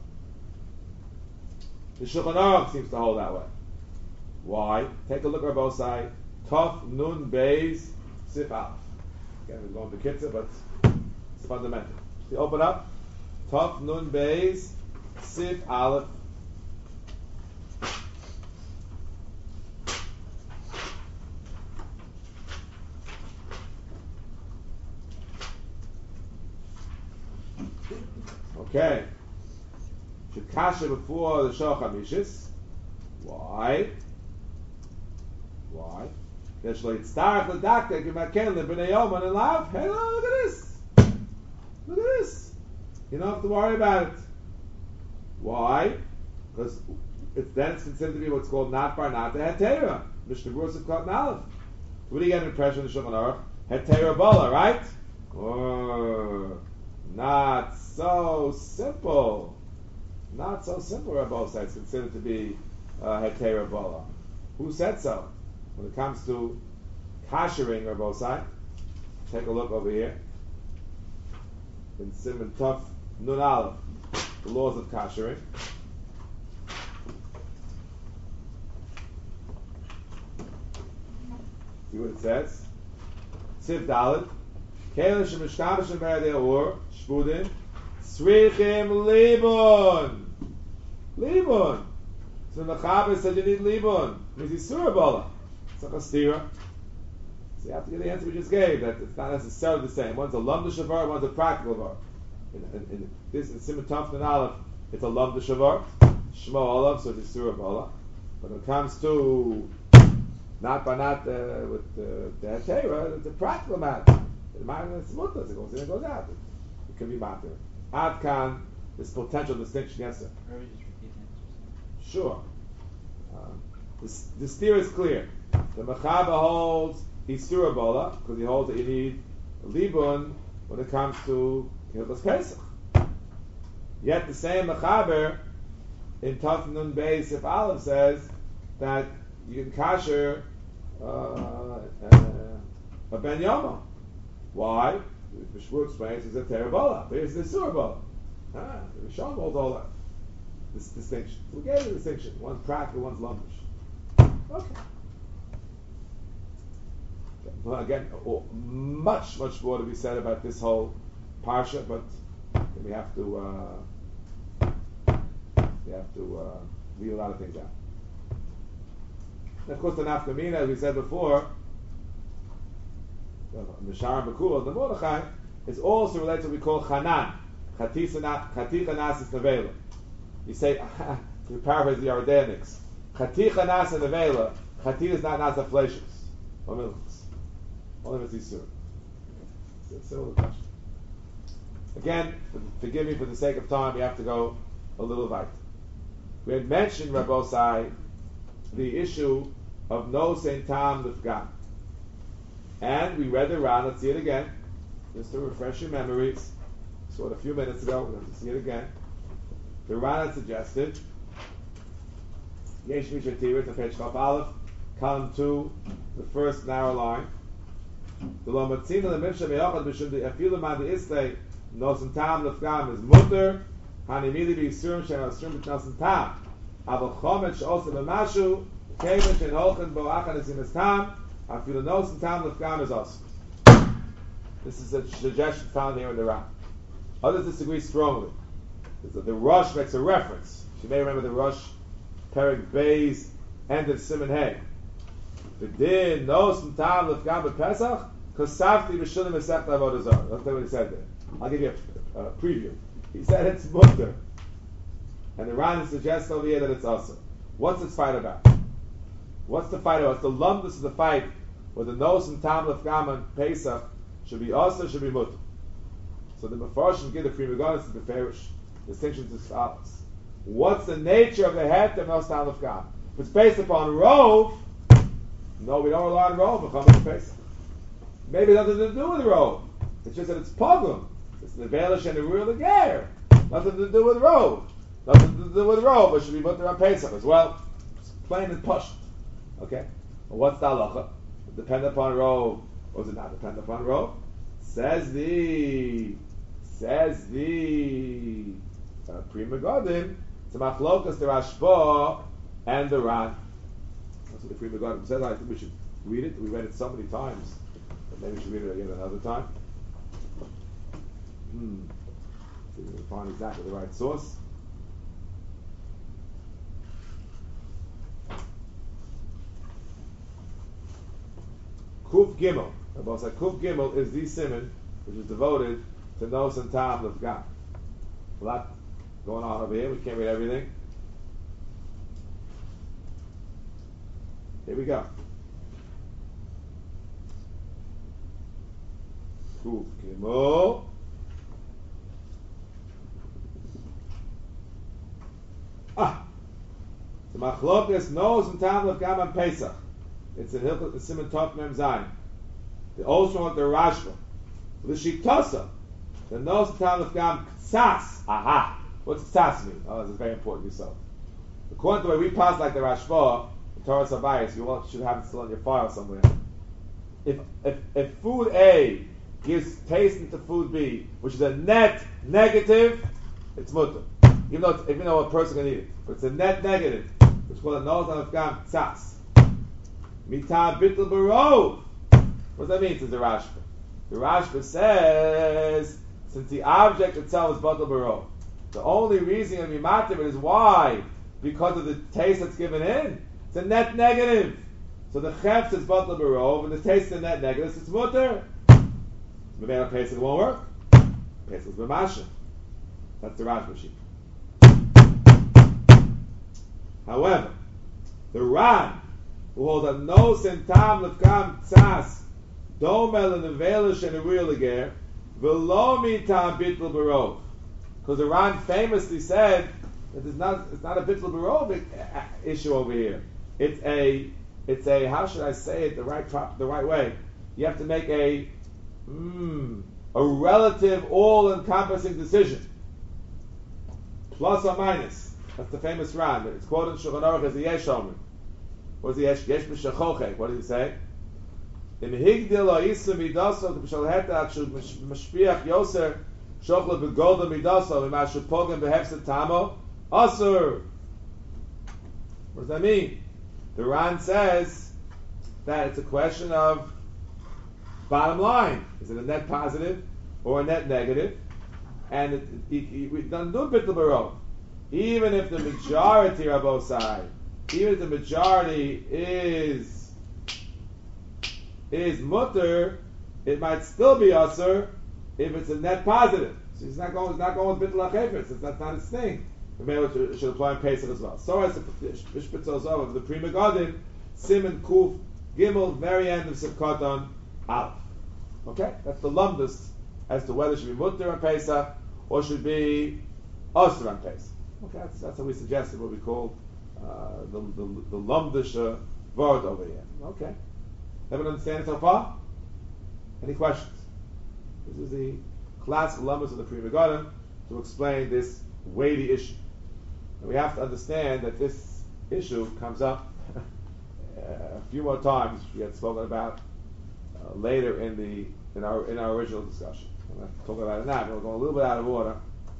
Speaker 1: The Shulchan Aruch seems to hold that way. Why? Take a look at both sides. Tov Nun Beis Sif Aleph. Again, we're going to Kitzur, but it's fundamental. So you open up. Tov Nun Beis Sif Aleph. Okay. Shekasha before the Shach HaMishis. Why? There's like Starach Ladakta, Gimaken, Lebnei Yoman, and Lav. Hey, look at this. Look at this. You don't have to worry about it. Why? Because it's considered to be what's called not Barnata Hetera. Mishnah Berurah of Kot Nalev. What do you get an impression of the Shulchan Aruch? Hetera Bola, right? Oh, not so simple. Not so simple, Rabbi says. It's considered to be Hetera Bola. Who said so? When it comes to kashering, Rabbi Sai, take a look over here. In Simon Tov Nun Aleph, the laws of kashering. See what it says? Siv Dalet. Kele shemishtamishim b'yadei or shpudin tzrichim libun. So the Mechaber said you need libun. Means Yisura Bola. It's like a stira. So you have to get the answer we just gave, that it's not necessarily the same. One's a lamda shavar, one's a practical var. In this, in Simon Tov and Aleph, it's a lamda shavar. Shmo Olav, so it's Yisura Bola. But when it comes to with the Torah, it's a practical matter. The matter is mutter, it goes in and goes out. It can be matter. Ad kan, this potential distinction, yes sir. Sure. The steer is clear. The Mechaber holds Isura Bola, because he holds that you need a libun when it comes to Hilchos Pesach. Yet the same Mechaber in Tafnun Beis if Aleph says that you can kasher a Ben Yoma. Why? The Shmuel explains it's a Terabola. There's the Isura Bola. The Rishon holds all that. This distinction. So we gave the distinction. One's practical, one's lumbish. Okay. Well, again, much more to be said about this whole parsha, but we have to leave a lot of things out. And of course, the nafkamina, as we said before, Mishar and Bekula, the Mordechai, is also related to what we call Chanan, Chaticha Nasis Nevela. You say, to paraphrase the Yardanics, Chaticha Nasa Nevela, Chaticha is not Nasa Fleshes, or Milchus. Only if it's Yisur. It's a similar question. Again, forgive me for the sake of time, we have to go a little weiter. We had mentioned, Rabbosai, the issue of no Saint Tam Lifgan. And we read the Ran, let's see it again, just to refresh your memories. We saw it a few minutes ago, we're going to see it again. The Ran had suggested, Yesh Mishatira, to page Chaf Aleph, column 2, the first narrow line. The Lomatzina, the Mimsha Me'achad, B'shum the Afilu Man the Islay, no Saint Tam Lifgan is mutter, Hanimili B'Yisurim Shem Asrim B'Tnasim Tam. Aber Chomet She'osa B'Mashu, Kemet Shen Holchen Bo'achan Esim Es Tam, Afilu no Saint Tam Lifgan is awesome. This is a suggestion found here in the Ran. Others disagree strongly. The Rosh makes a reference. You may remember the Rosh, Perek Beis, end of Siman Hey. The din no Saint Tam Lifgan B'Pesach, Kosavti B'Shulim Esech Avodah Zarah. That's what he said there. I'll give you a preview. He said it's mutter. And the Ran suggests over here that it's also. What's this fight about? What's the fight about? It's the lumbus of the fight where the nose and tam of Gam and Pesach should be also, should be mutter. So the Mefarshim give the Pri Megadim to the Ferish distinctions as follows. What's the nature of the head of nose tam of Gam? If it's based upon rov, no, we don't rely on rov, Mechamed Pesach. Maybe nothing to do with rov. It's just that it's pogrom. It's the Velish and the Ruel of Ger. Nothing to do with rov. Nothing to do with rov, but should be mutter on Pesach as well. It's plain and pushed. Okay? Well, what's the halacha? Depend upon rov, or does it not depend upon rov? Says the Pri Megadim, it's a machlokas the Rashba and the Ran. That's what the Pri Megadim says. I think we should read it. We read it so many times, but maybe we should read it again another time. See if we can find exactly the right source. Kuf Gimel. About say Kuf Gimel is the simon which is devoted to Nos and Tam of God. A lot going on over here. We can't read everything. Here we go. Kuf Gimel. The Machlokas Nos and Tam of God on Pesach. It's in Hilchot Siman Tov Mem Zayin. The also want the Rashba. The Shitasa. The Nos and Tam of Gam Ksas. Aha. What's Ksas mean? Oh, this is very important yourself. According to the way we pass like the Rashba, the Torah Sabayas, you all should have it still on your file somewhere. If food A gives taste into food B, which is a net negative, it's mutter. Even though a person can eat it. But it's a net negative. It's called a Nos and Gam Ksas. Mita bittul barov. What does that mean? Says the Rashba. The Rashba says, since the object itself is bittul barov, the only reason to be matir is why because of the taste that's given in. It's a net negative. So the chefs is batal barov, and the taste is a net negative. It's mutter. Mevela Pesach won't work. Pesach is b'masha. That's the Rashba sheet. However, the Ran, who holds a no sentam lefkam tzas domel and the velish and the real again, v'lo mitam bitl barov. Because the Ran famously said that it's not a bitl barov issue over here. It's a how should I say it the right way? You have to make a relative, all-encompassing decision, plus or minus. That's the famous Ran. It's quoted in Shulchan Aruch as a yesh omer. What is the yesh? Yesh b'shechoche. What does he say? In higdil o isla midaso k'b'shal hetat shu mashpiach yoser shochla b'golda midaso v'mashu pogem b'hefset tamo asur. What does that mean? The Ran says that it's a question of bottom line. Is it a net positive or a net negative? And we don't do bittul barov. Even if the majority are both sides, even if the majority is mutter, it might still be usher if it's a net positive. So he's not going with bittul achefetz. That's not his thing. Maybe should apply in Pesach as well. So as the Bishpitzos of the Pri Megadim, Simon Kuf Gimel, very end of Sivkatan Aleph. Okay, that's the lumdus as to whether it should be mutter on Pesach or should be usher on Pesach. Okay, that's how we suggested what we call the lumdish word over here. Okay, everyone understand it so far? Any questions? This is the classical lumdus of the Pri Megadim to explain this weighty issue. And we have to understand that this issue comes up a few more times. We had spoken about later in our original discussion. I'm not talking about it now. We're going a little bit out of order.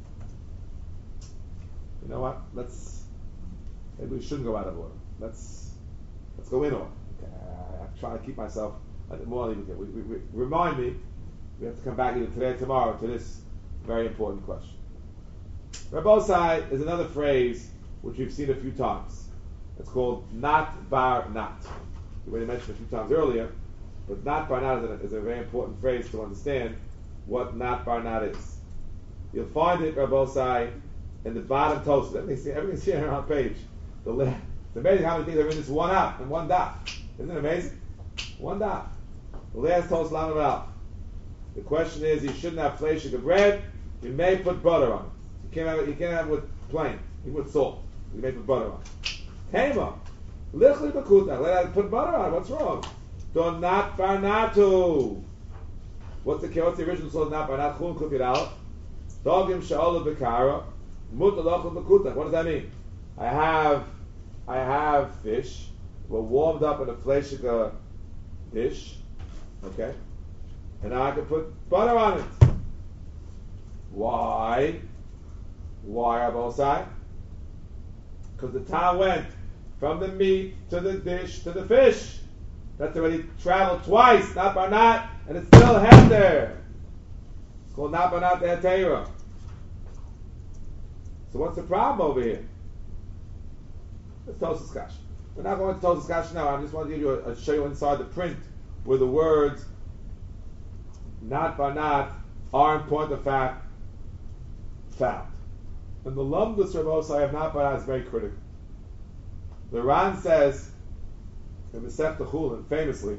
Speaker 1: You know what? Maybe we shouldn't go out of order. Let's go in order. Okay. I'm trying to keep myself more than we remind me. We have to come back either today or tomorrow to this very important question. Rabbosai is another phrase which we've seen a few times. It's called not bar not. We already mentioned a few times earlier, but not bar not is a very important phrase to understand what not bar not is. You'll find it, Rabbosai, in the bottom toast. Everything's here on our page. It's amazing how many things are in this one app and one dot. Isn't it amazing? One dot. The last toast line about. The question is, you shouldn't have fleshig of bread. You may put butter on it. You can't have it with plain. Even with salt. You may put butter on it. Tema. Lichli b'kuta. Let us put butter on it. What's wrong? Do not barnatu. What's the original salt? Not barnat. Chum kufir aleph. Dogim sha'olah b'kara. Mutalachim b'kuta. What does that mean? I have fish. We're warmed up in a fleshig dish. Okay. And now I can put butter on it. Why? Why Rabbosai? Because the time went from the meat to the dish to the fish. That's already traveled twice, not by not, and it's still head there. It's called not by not the Heteira. So what's the problem over here? Let's Tosas Kash. We're not going to Tosas Kash now. I just want to give you show you inside the print where the words not by not are in point of fact found. And the Lumdus Rabbosai of not by not is very critical. The Ran says in Masechta Chulin famously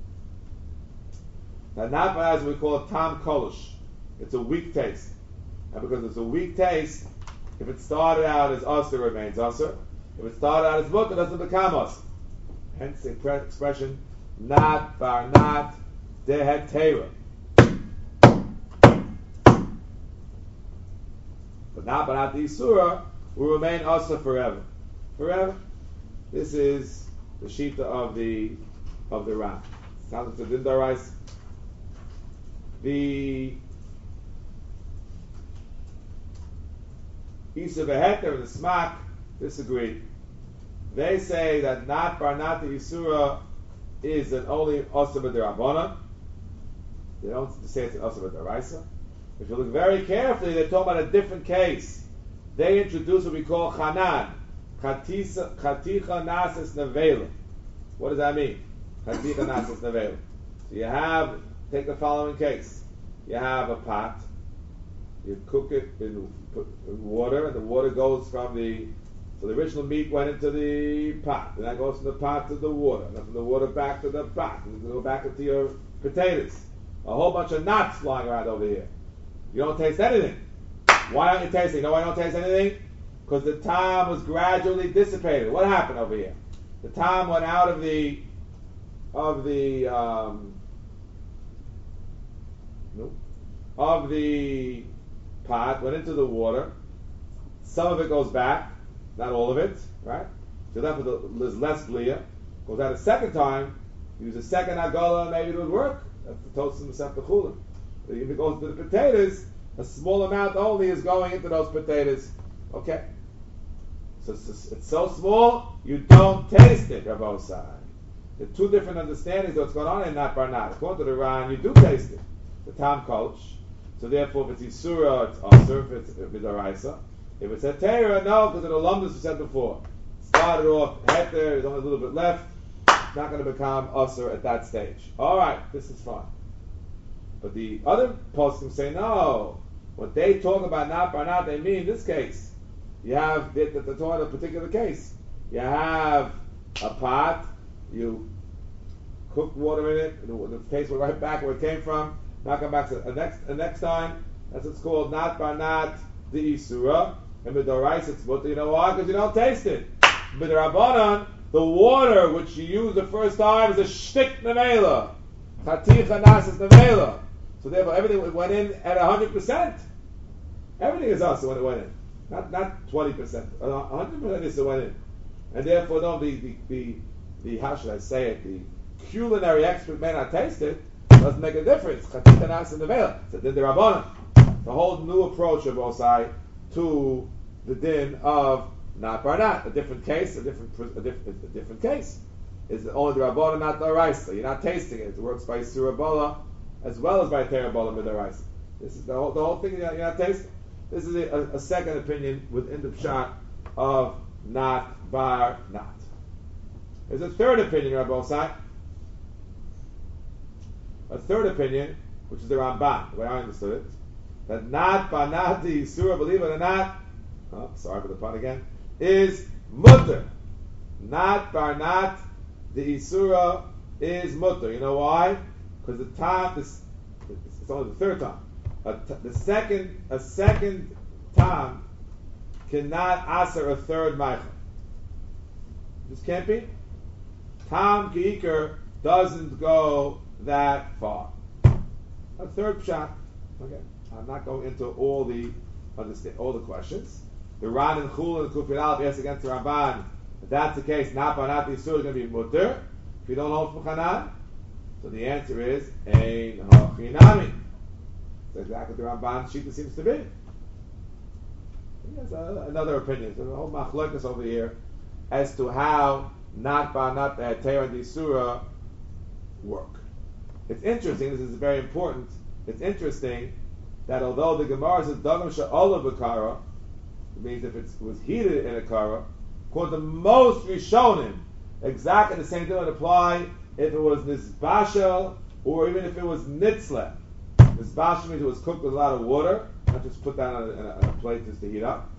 Speaker 1: that not by not is what we call a tam kolish. It's a weak taste, and because it's a weak taste, if it started out as usher, it remains usher. If it started out as mutter, it doesn't become usher. Hence the expression not bar not dehetera. But not the Isura will remain Asa forever. Forever. This is the Shita of the Ran. Sounds like the Dindarais. The Isa Beheter and the Smak disagree. They say that not the Isura is an only Asa B'derabona. They don't say it's an Asa B'deraisa. If you look very carefully, they're talking about a different case. They introduce what we call Chanan. Chaticha nasis nevela. What does that mean? Chaticha nasis nevela. So you have, take the following case. You have a pot. You cook it in water, and the water goes from so the original meat went into the pot, and that goes from the pot to the water, and then from the water back to the pot, and you go back into your potatoes. A whole bunch of knots flying around over here. You don't taste anything. Why aren't you tasting? You know why I don't taste anything? Because the time was gradually dissipated. What happened over here? The time went out of the pot, went into the water. Some of it goes back, not all of it, right? So left with there's less blia. Goes out a second time, use a second agala, maybe it would work. That's the toast and the septachulim. If it goes to the potatoes, a small amount only is going into those potatoes. Okay? So it's so small, you don't taste it, Rabbi Osai. There are two different understandings of what's going on in that barnat. According to the Ran, you do taste it. The Tam coach. So therefore, if it's Isura, it's Asur. If it's Midaraisa. If it's Hetera, no, because the Alumnus we said before. Started off Heter, there's only a little bit left. It's not going to become Asur at that stage. Alright, this is fine. But the other poskim say, no. When they talk about not barnat, they mean this case. You have, they're talking a particular case. You have a pot, you cook water in it, the taste went right back where it came from. Now come back to the next time. That's what's called not barnat the isura. And with the rice, it's mutter. You know why? Because you don't taste it. With the rabbanan, the water which you use the first time is a shtik nevela, chaticha nasis nevela. So therefore, everything went in at 100%. Everything is also when it went in, not 20%. 100% is went in, and therefore, no, the how should I say it? The culinary expert may not taste it. Doesn't make a difference. Chaticha nasis nevela. So then the rabbanan, the whole new approach of Osai to the din of not barnat, a different case, a different case. Is only the rabbanan, not the raisa. You're not tasting it. It works by surabola as well as by terabola with the raisa. This is the whole thing. You're not tasting. This is a second opinion within the pshat of not bar not. There's a third opinion, Rabbi Osai. A third opinion, which is the Ramban, the way I understood it, that not barnat the Yisura, believe it or not, sorry for the pun again, is mutter. Not barnat the Yisura is mutter. You know why? Because the time, it's only the third time. A second time cannot answer a third meichel. This can't be. Tam Ki'iker doesn't go that far. A third pshat. Okay, I'm not going into all the questions. The Ran and Chul and Kufir Aleph yes against the Ramban. If that's the case, not barnat the Yisur is going to be mutter. If you don't hold from Chanan, so the answer is ein hachinami. That's exactly what the Ramban Shita seems to be. He has another opinion. There's a whole machlokas over here as to how not barnat the Heter and the Yisura work. It's interesting. This is very important. It's interesting that although the Gemara says dagam she'olah b'kara, it means if it was heated in a kara, according to most Rishonim, exactly the same thing would apply if it was nisbashel or even if it was nitzle. Nisbashel means it was cooked with a lot of water, not just put that on a plate just to heat up.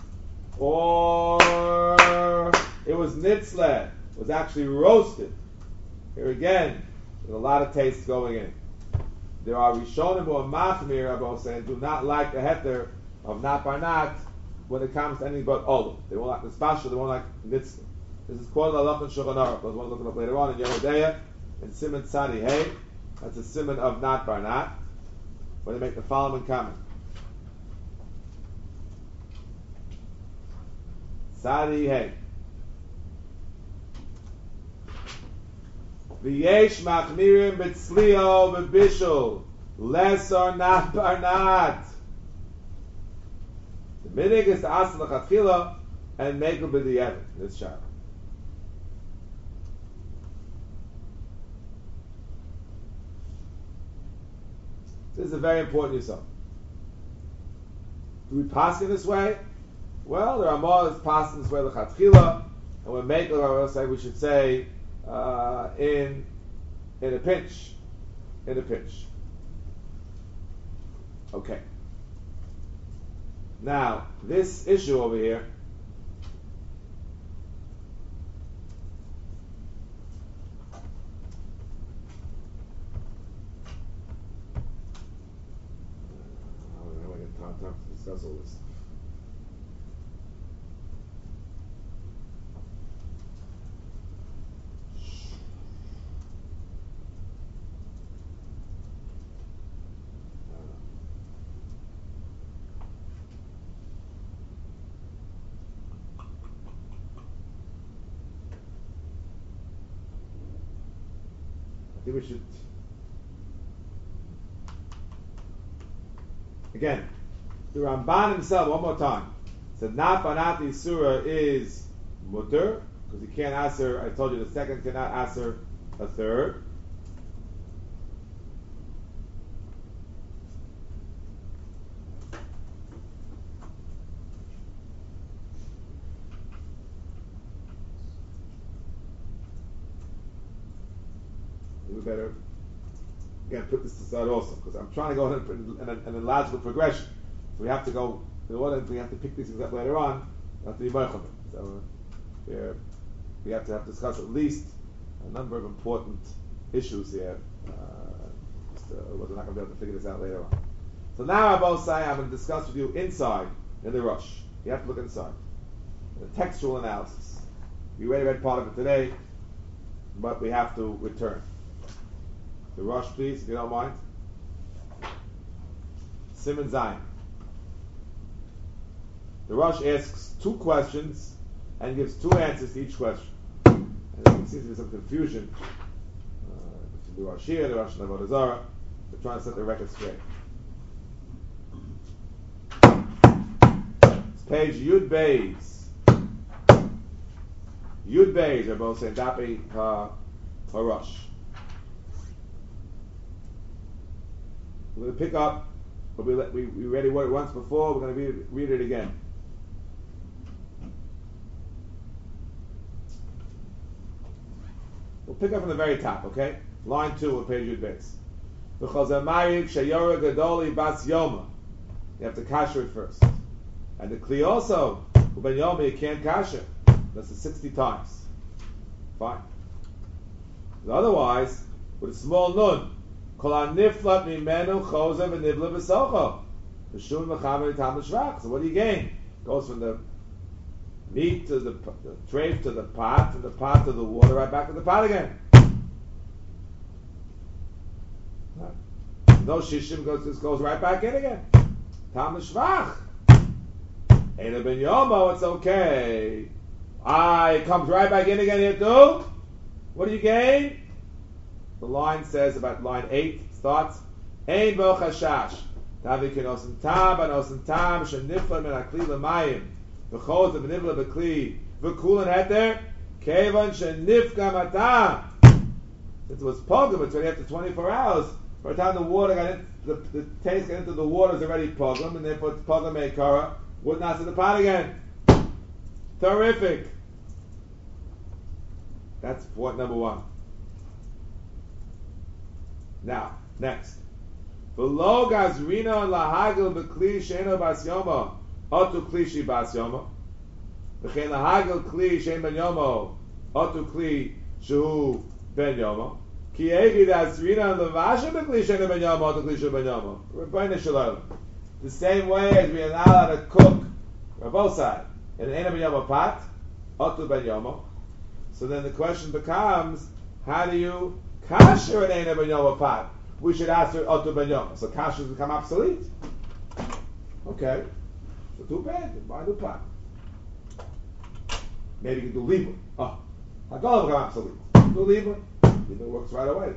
Speaker 1: Or it was nitzle, it was actually roasted. Here again, there's a lot of taste going in. There are Rishonim or Machmir, Rabbi saying, do not like the heter of not barnat when it comes to anything but olive. They won't like the spashal, they won't like nitzle. This is called Alach and Shulchan Aruch. Those ones looking up later on in Yehudeya and Siman Tzadi Hey. That's a Siman of not barnat, where they make the following comment. Tzadi Hey. V'yesh machmirim b'tzlio v'bishul less or not barnat. The minig is to ask l'chatchila and make it b'di'evet. This shara. This is a very important yisod. Do we pass in this way? Well, the Ramah is passing this way l'chatchila. And when make we should say in a pinch. In a pinch. Okay. Now, this issue over here, I don't know, I get time to discuss all this. I think we should again the Ramban himself one more time said not banati surah is mutter because you can't answer. I told you the second cannot answer a third. We better again put this aside also because I'm trying to go in a logical progression. So we have to go in order. We have to pick these things up later on. Not to be moicham. So we have to discuss at least a number of important issues here. We're not going to be able to figure this out later on. So now I both say I'm going to discuss with you inside in the rush. You have to look inside. The textual analysis. We already read part of it today, but we have to return. The rush, please, if you don't mind. Siman Zayin. The rush asks two questions and gives two answers to each question. And there seems to be some confusion between the rush here, the rush in the Avodah Zarah. We're trying to set the record straight. It's page Yud Beis. Yud Beis, they're both saying Dapi Rush. We're going to pick up, but we read it once before, we're going to read it again. We'll pick up from the very top, okay? Line 2 on page Yud Beis. You have to kasher it first. And the Kli also, Ben Yomi, you can't kasher. That's 60 times. Fine. But otherwise, with a small nun, so what do you gain? Goes from the meat to the treif to the pot, from the pot to the water, right back to the pot again. No shishim goes right back in again. Tam l'shvach. Eina ben yomo, it's okay. It comes right back in again here too. What do you gain? The line says about line 8 starts Ein bo chashash tavi kenosim tam banosim tam shenifla min akli l'mayim v'choz v'nivla b'kli v'kulan heter kevan shenifka matam. Since it was pogum, it's already after 24 hours. By the time the water got in, the taste got into the water is already pogum, and therefore it's pogum meikara. Wouldn't answer the pot again. Terrific. That's point number 1. Now, next. V'lo gazrina lahagil b'kli she'eno bas yomo otu kli shi bas yomo v'chein lahagil kli she'en ben yomo otu kli shehu ben yomo ki evi gazrina levasha b'kli she'eno ben yomo otu kli shehu ben yomo. Rebbeinu shalom. The same way as we are not allowed to cook rabosai in an eno ben yomo pot otu ben yomo. So then the question becomes, how do you kasher an Eina ben Yoma pot? We should ask her Otu ben Yoma. So kasher has become obsolete. Okay. So too bad. Buy a new pot. Maybe you can do Libra. Hagala become obsolete. Do Libra. Libra works right away.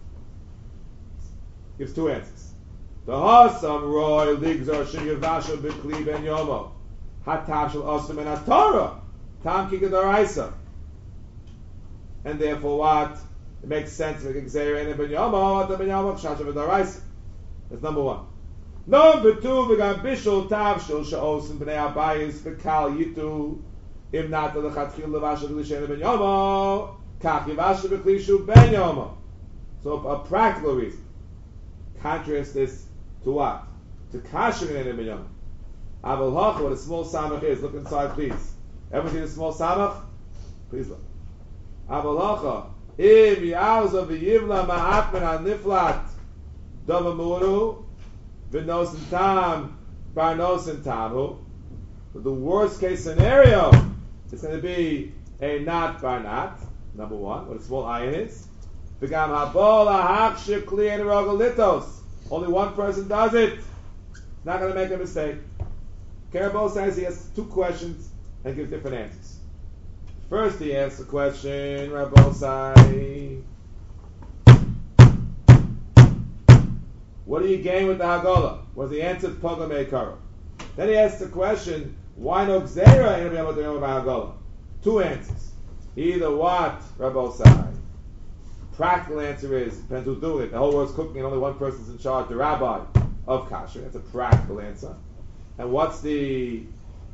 Speaker 1: Gives two answers. The Hasam Roy Ligzor Shiyavasha Bikli ben Yomo. Hatav shel Osam and Hatorah. Tam Kikadaraisa. And therefore what? It makes sense to make Xer and Ben Yomo, the Ben Yomo, Shasha V'Daraisa. That's number 1. Number 2, we got Bishul Tav Shul Sha'os and Bnei Abayis V'Kal Yitu Im not the lechatchil levasha b'lishena ben yomo, kach yivasha b'klishu ben yomo. So a practical reason. Contrast this to what? To kasher in ben yomo. Aval hacha, what a small samach is. Look inside, please. Everyone see the small samach? Please look. Aval hacha, im yauza v'yivla ma'atmen ha'niflat dava v'nosin tam bar nosin tamu. The worst case scenario is going to be a not bar not, number one, what a small ayin is. V'gam habol ha'hakshir kli en rogalitos. Only one person does it. It's not going to make a mistake. Karabol says he has two questions and gives different answers. First he asks the question, Rabosai, what do you gain with the Hagolah? Was the answer Pogam Eikara? Then he asks the question, why no Gzeira in the Hagolah? Two answers. Either what, Rabosai? Practical answer is, depends who's doing it. The whole world's cooking and only one person's in charge, the rabbi of kasher. That's a practical answer. And what's the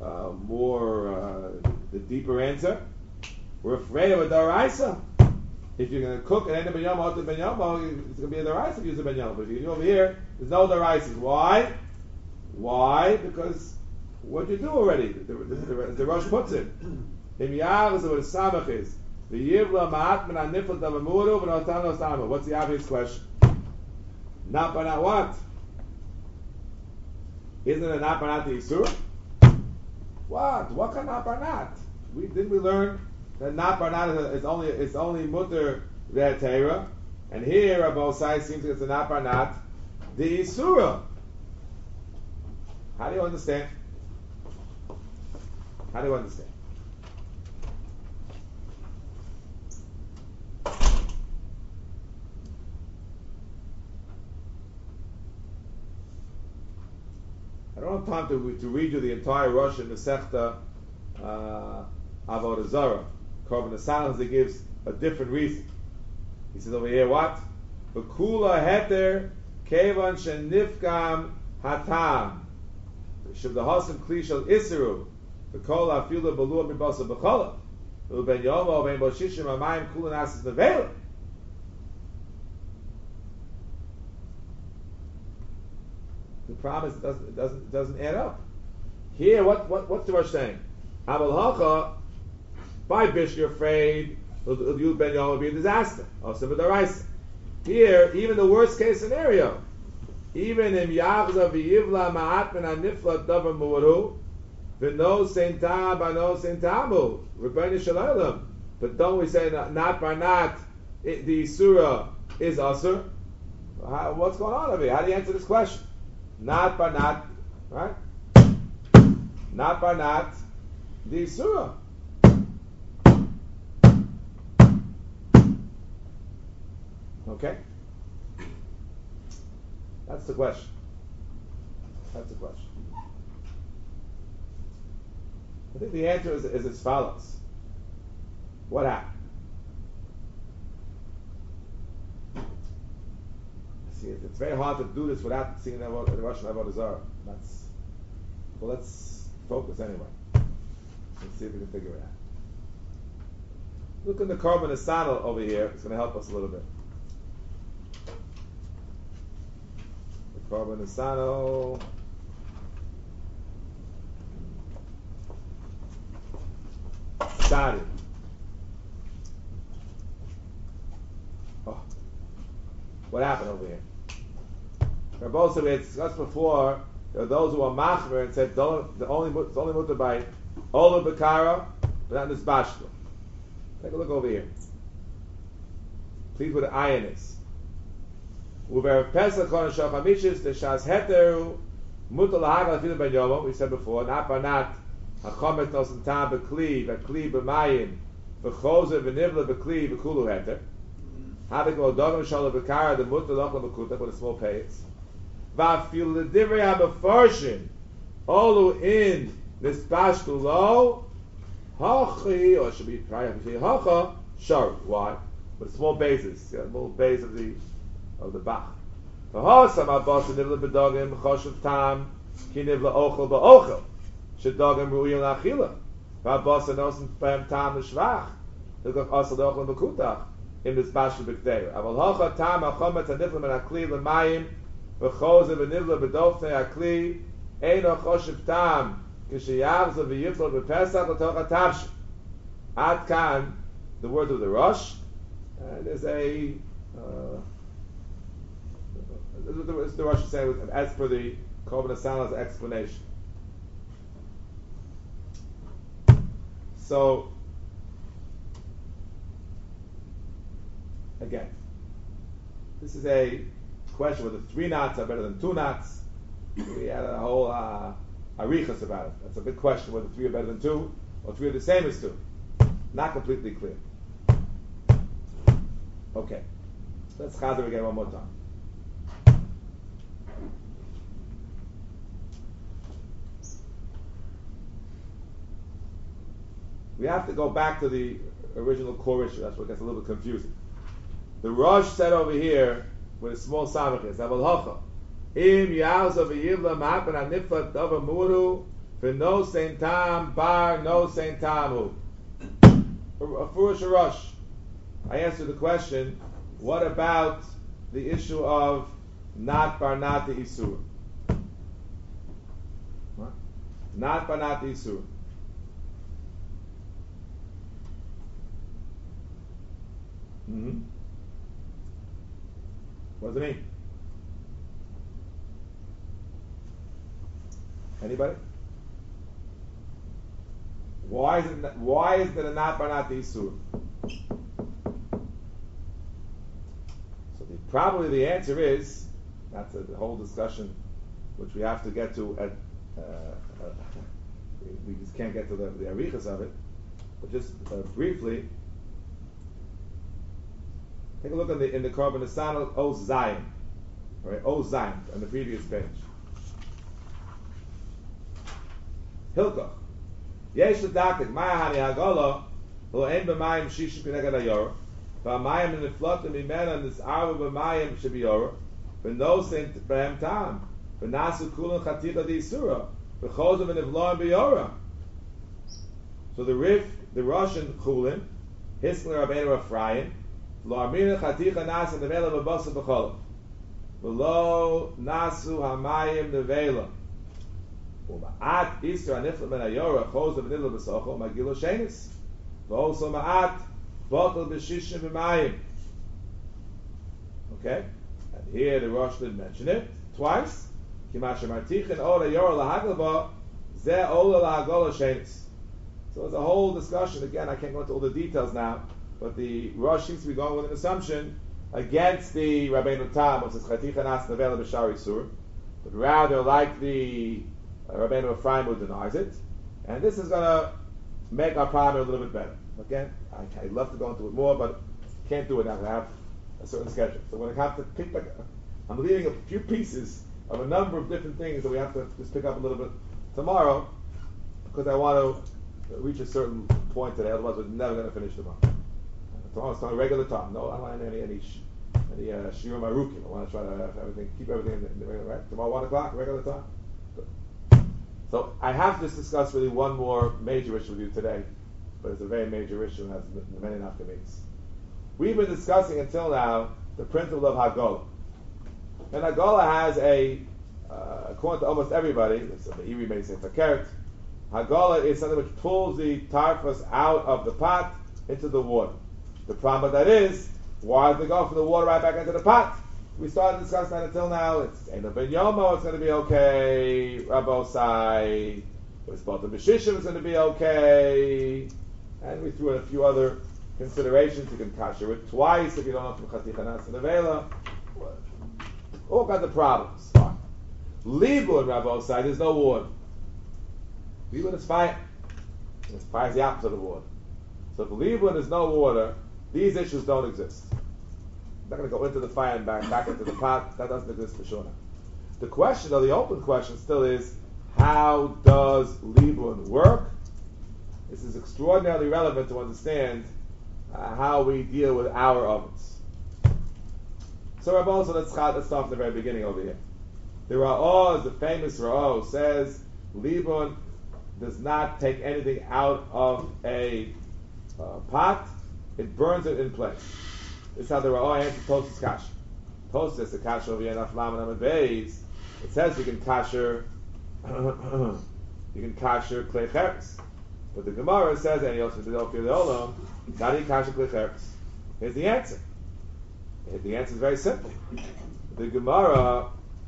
Speaker 1: the deeper answer? We're afraid of a daraisa. If you're going to cook an enda ben yom, it's going to be a daraisa if you use a ben yom. But if you do over here, there's no daraisas. Why? Why? Because what you do already, the Rosh puts it. Im yar is what a samach is. The yivla ma'atmen ha'niflat davamuru v'notan no samach. What's the obvious question? Not by not what? Isn't it not banat the Yisur? What? What kind of banat? Didn't we learn that not banat is only mutter ve'atera? And here Rabbi Osai seems it's a not banat the Yisura. How do you understand? How do you understand? I don't have time to read you the entire Rosh in the Sechta Avodah Zarah. Korban Nesanel, he gives a different reason. He says over here, what? V'kula heter kevan shenifgam hatam shav the hasim kli shel isiru v'kol afilu balua mibasa b'chola v'ben yomo v'ben boshishim amayim kula nasis nevela. The promise doesn't add up. Here, what's the Rosh saying? Abel Hacha, by Bish, you're afraid you'll ben Yom will be a disaster. Also, with the rice. Here, even the worst case scenario, even in Yavza v'Yivla ma'atmen ha'niflat davar mu'aru v'no seintam b'no seintamu Rebbeinu Shalom. But don't we say not by not the surah is asur? What's going on over here? How do you answer this question? Not by not, right? Not by not the surah. Okay? That's the question. That's the question. I think the answer is as follows. What happened? See, it's very hard to do this without seeing the Russian Avodah Zarah. Let's focus anyway. Let's see if we can figure it out. Look in the Korban Nesanel over here. It's going to help us a little bit. The Korban Nesanel. Started. Oh, what happened over here? Rabbi said we had discussed before. There are those who are machmer and said it's only mutter by ola bekara, but not nisbashla. Take a look over here. Please, where the ayin is. Uver pesach on shachamishis the shas heteru mutter lahagal afilu ben yomo. We said before not by not hachomet nosen tam bekli b'mayim v'chozer v'nivla bekli v'kulu heter. Havik lo dogam shalom bekara the mutter lochla b'kutak with a small payas. Va'afil l'divrei ha'mefarshin olu in nispashtu lo hachi, or it should be prior to hacha shar. Why? With a small basis, small base of the bach. V'hasam abbas nivla b'dogim choshev tam ki nivla ochel ba'ochel shedogim ru'iyim la'achila V'abasa nosen beim tam l'shvach. Hilkach asal le'ochlin b'kutach. In this bashul b'kteir. Aval hocha tam ha'chomet ha'nifla min ha'kli l'mayim v'choze v'nivla b'dofnei ha'kli eino choshev tam k'sheyavza v'yiflot b'pesach l'toch ha'tavshim. Ad kan, the words of the Rosh, there's a the Rosh is saying as per the Korban Asala's explanation. So again, this is a question whether 3 knots are better than 2 knots. We had a whole arichas about it. That's a big question whether 3 are better than 2 or 3 are the same as 2. Not completely clear. Okay, let's chazer again one more time. We have to go back to the original core issue. That's what gets a little bit confusing. The Rosh said over here with a small samach is Aval Hocha Im Yavza v'Yivla Ma'apen Aniflat Dava Muru V'no Sein Tam Bar No Sein Tamu. A Furush Rosh. I answered the question, what about the issue of not bar not the isur? What? Not bar not the isur. What does it mean? Anybody? Why is it a not bar not the isur? Probably the answer is, that's a whole discussion which we have to get to at, we just can't get to the arichas of it, but just briefly, take a look in the Korban Asana, O Zion, right? O Zion, on the previous page. Hilkoch, Yesh l'dakik, Maya hani hagala, lo en b'mayim shishim k'neged hayorah, V'amayim in the flotim imena and this arba b'mayim shebiyora v'no sent b'hem tam v'nasu kulan chaticha d'isura v'chozim andivloim b'yora. So the Russian chulin hiskler Rabbeinu Ephraim lo amina chaticha nasu nevela b'basa b'cholim v'lo nasu hamayim nevela u'ma'at isra nifla ben hayora chozim and ivla b'sochol magilo shenis v'oso ma'at Botel b'shishim b'mayim. Okay, and here the Rosh did mention it twice. Kimasha martichin ola yor lahaglaba ze ola lahagola shenis. So there's a whole discussion. Again, I can't go into all the details now, but the Rosh seems to be going with an assumption against the Rabbeinu Tam, which says chaticha nas nevela b'shari sur, but rather like the Rabbeinu Ephraim who denies it, and this is going to make our problem a little bit better. Again, I'd love to go into it more, but can't do it now. I have a certain schedule. So when I have to pick back, I'm leaving a few pieces of a number of different things that we have to just pick up a little bit tomorrow, because I want to reach a certain point today. Otherwise, we're never going to finish tomorrow. Tomorrow's time, regular time. No, I don't want any shiurim arukim. I want to try to have everything, keep everything in the regular, right? Tomorrow 1 o'clock, regular time. Good. So I have to discuss really one more major issue with you today. But it's a very major issue and has many nafkamis. We've been discussing until now the principle of Hagala. And Hagala has according to almost everybody, the Iri may say Fakert, Hagala is something which pulls the tarfas out of the pot into the water. The problem with that is, why does it go from the water right back into the pot? We started discussing that until now. It's Eino Ben Yomo, it's going to be okay. Rabosai, it's both the B'shishim, it's going to be okay. And we threw in a few other considerations. You can kasher it twice if you don't know from Chaticha Nas and Avela. All kinds of problems. Libun, Rabosai, there's no water. Libun is fire. And fire is the opposite of water. So if Libun is no water, these issues don't exist. I'm not going to go into the fire and back into the pot. That doesn't exist for sure now. The question, or the open question still is, how does Libun work? This is extraordinarily relevant to understand how we deal with our ovens. So Rabbi, so let's start from the very beginning over here. The Ra'ah, the famous Ra'ah, says, Libun does not take anything out of a pot, it burns it in place. This is how the Ra'ah answers Tosfos Kasha. Tosfos says the Kasha over here in Aflam and Amid Beis. It says you can kasher klei cheres, but the Gemara says, and he also did Ofir the Olam, how do you kasher klei cheres? Here's the answer. The answer is very simple. The Gemara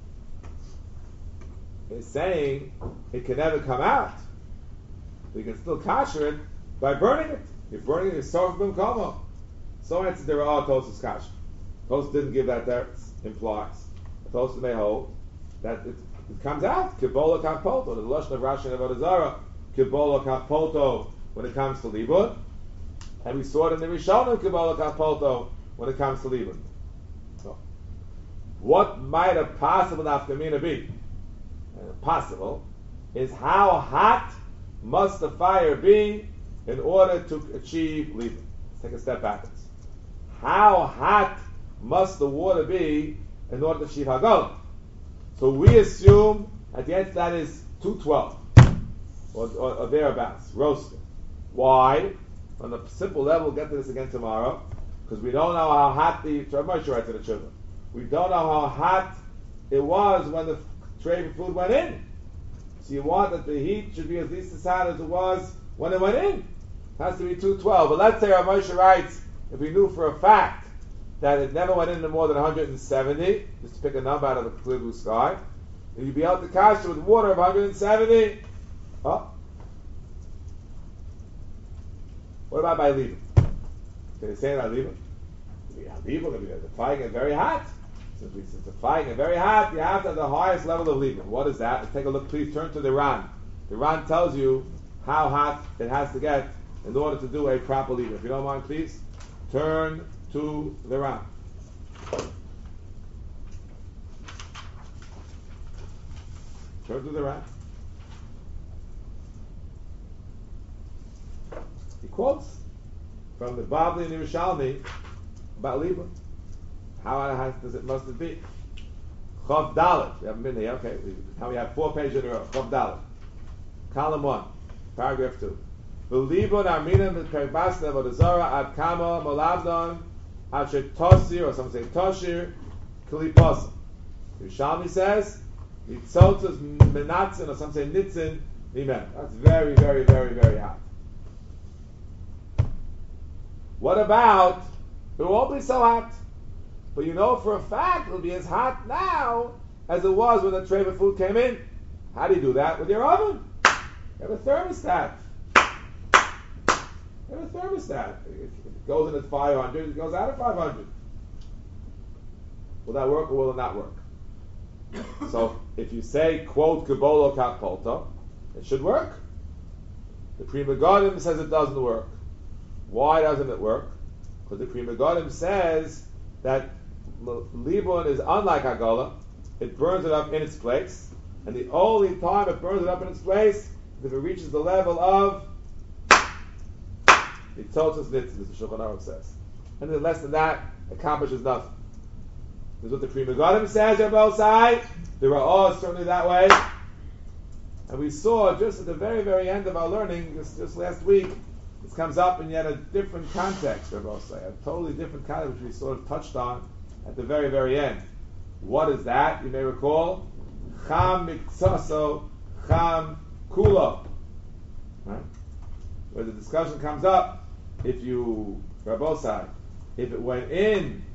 Speaker 1: is saying it can never come out. We can still kasher it by burning it. You're burning it, you're soft b'm kamo. So answers the Ra'ah Tosfos Kasha. Tosfos didn't give that there, implies. Tosfos may hold that it comes out. Kibola kapolto. The lashon of Rashi and Avodah Zarah. Kibola kapolto when it comes to libud, and we saw it in the Rishonim. Kibola kapolto when it comes to libud. So, what might a possible nafkamina be? Possible is how hot must the fire be in order to achieve libud? Let's take a step backwards. How hot must the water be in order to achieve Haggalah? So we assume at the end of that is 212 or thereabouts, roasted. Why? On the simple level, we'll get to this again tomorrow, because we don't know how hot the Moshe writes to the children. We don't know how hot it was when the tray of food went in. So you want that the heat should be at least as hot as it was when it went in. It has to be 212. But let's say Rav Moshe writes, if we knew for a fact that it never went into more than 170, just to pick a number out of the clear blue sky, and you'd be able to kasher with water of 170. Oh. What about by leaving? Can they say by leaving? The fire get very hot. Since the fire get very hot, you have to have the highest level of leaving. What is that? Let's take a look. Please turn to the Ran. The Ran tells you how hot it has to get in order to do a proper leaving. If you don't mind, please turn to the Ran. Turn to the Ran. He quotes from the Bavli and the Yerushalmi about Libra. How must it be? Chav Dalet. We haven't been here. Okay. Now we have 4 pages in a row. Chav Dalet. Column 1. Paragraph 2. V'libon arminim v'kerbasna v'dazara ad kama malabdon asher tosir, or some say toshir, kiliposa. Yerushalmi says, Nitzotus menatzin, or some say nitzin, nimen. That's very, very, very, very hot. What about, it won't be so hot, but you know for a fact it'll be as hot now as it was when the tray of food came in. How do you do that? With your oven. You have a thermostat. It goes in at 500, it goes out at 500. Will that work or will it not work? So, if you say, quote, Kabolo Kapolto, it should work. The Pri Megadim says it doesn't work. Why doesn't it work? Because the Pri Megadim says that Libun is unlike Haggalah. It burns it up in its place. And the only time it burns it up in its place is if it reaches the level of the Totus Nitzin, as the Shulchan Aruch says. Anything less than that accomplishes nothing. This is what the Pri Megadim says on both sides. The Ra'ah is certainly that way. And we saw just at the very, very end of our learning, just last week, this comes up in yet a different context, Rabbi say, a totally different context, which we sort of touched on at the very, very end. What is that? You may recall, Cham Miksaso, Cham Kulo. Right? Where the discussion comes up, if you, Rabosai, if it went in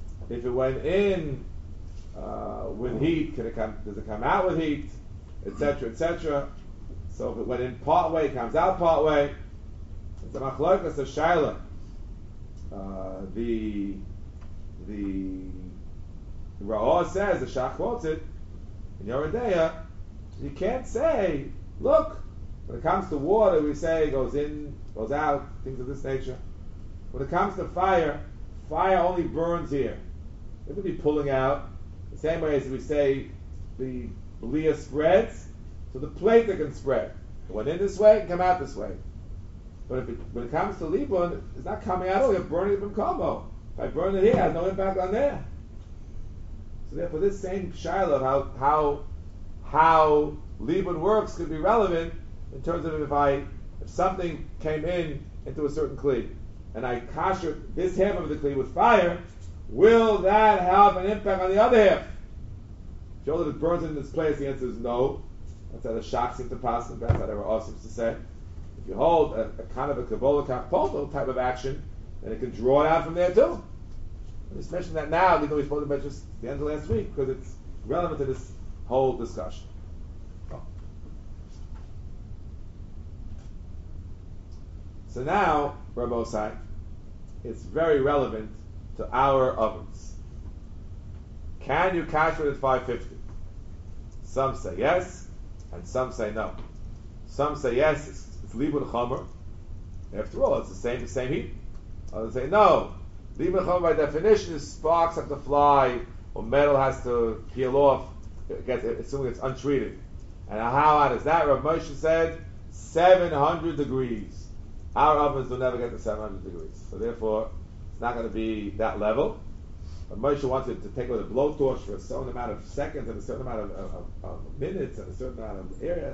Speaker 1: with heat, does it come out with heat, etc., etc. So if it went in part way, it comes out part way. It's a machlokas of Shaila. The Ra'ah says, the Shach quotes it in Yoredeya, you can't say, look, when it comes to water, we say it goes in, goes out, things of this nature. When it comes to fire only burns here. It could be pulling out, the same way as we say the Leah spreads, so the plate that can spread. It went in this way, it can come out this way. But when it comes to Libun, it's not coming out at all, you're burning it from combo. If I burn it here, it has no impact on there. So therefore this same shaila of how Libun works could be relevant in terms of if something came into a certain kli, and I kasher this half of the kli with fire, will that have an impact on the other half? If you hold it burns in its place, the answer is no. That's how the shach seems to pass, and that's how they were all seems to say. If you hold a kind of a kabbalah kapolto type of action, then it can draw it out from there too. I'm just mentioning that now, even though we spoke about just the end of last week, because it's relevant to this whole discussion. So now, Rabbosai, it's very relevant to our ovens. Can you kasher it at 550? Some say yes, and some say no. Some say yes, it's libud chomer. After all, it's the same heat. Others say no. Libud chomer by definition is sparks have to fly, or metal has to peel off, assuming it's untreated. And how hot is that? Rav Moshe said 700 degrees. Our ovens will never get to 700 degrees. So therefore, it's not going to be that level. But Moshe wanted to take with a blowtorch for a certain amount of seconds and a certain amount of minutes and a certain amount of area.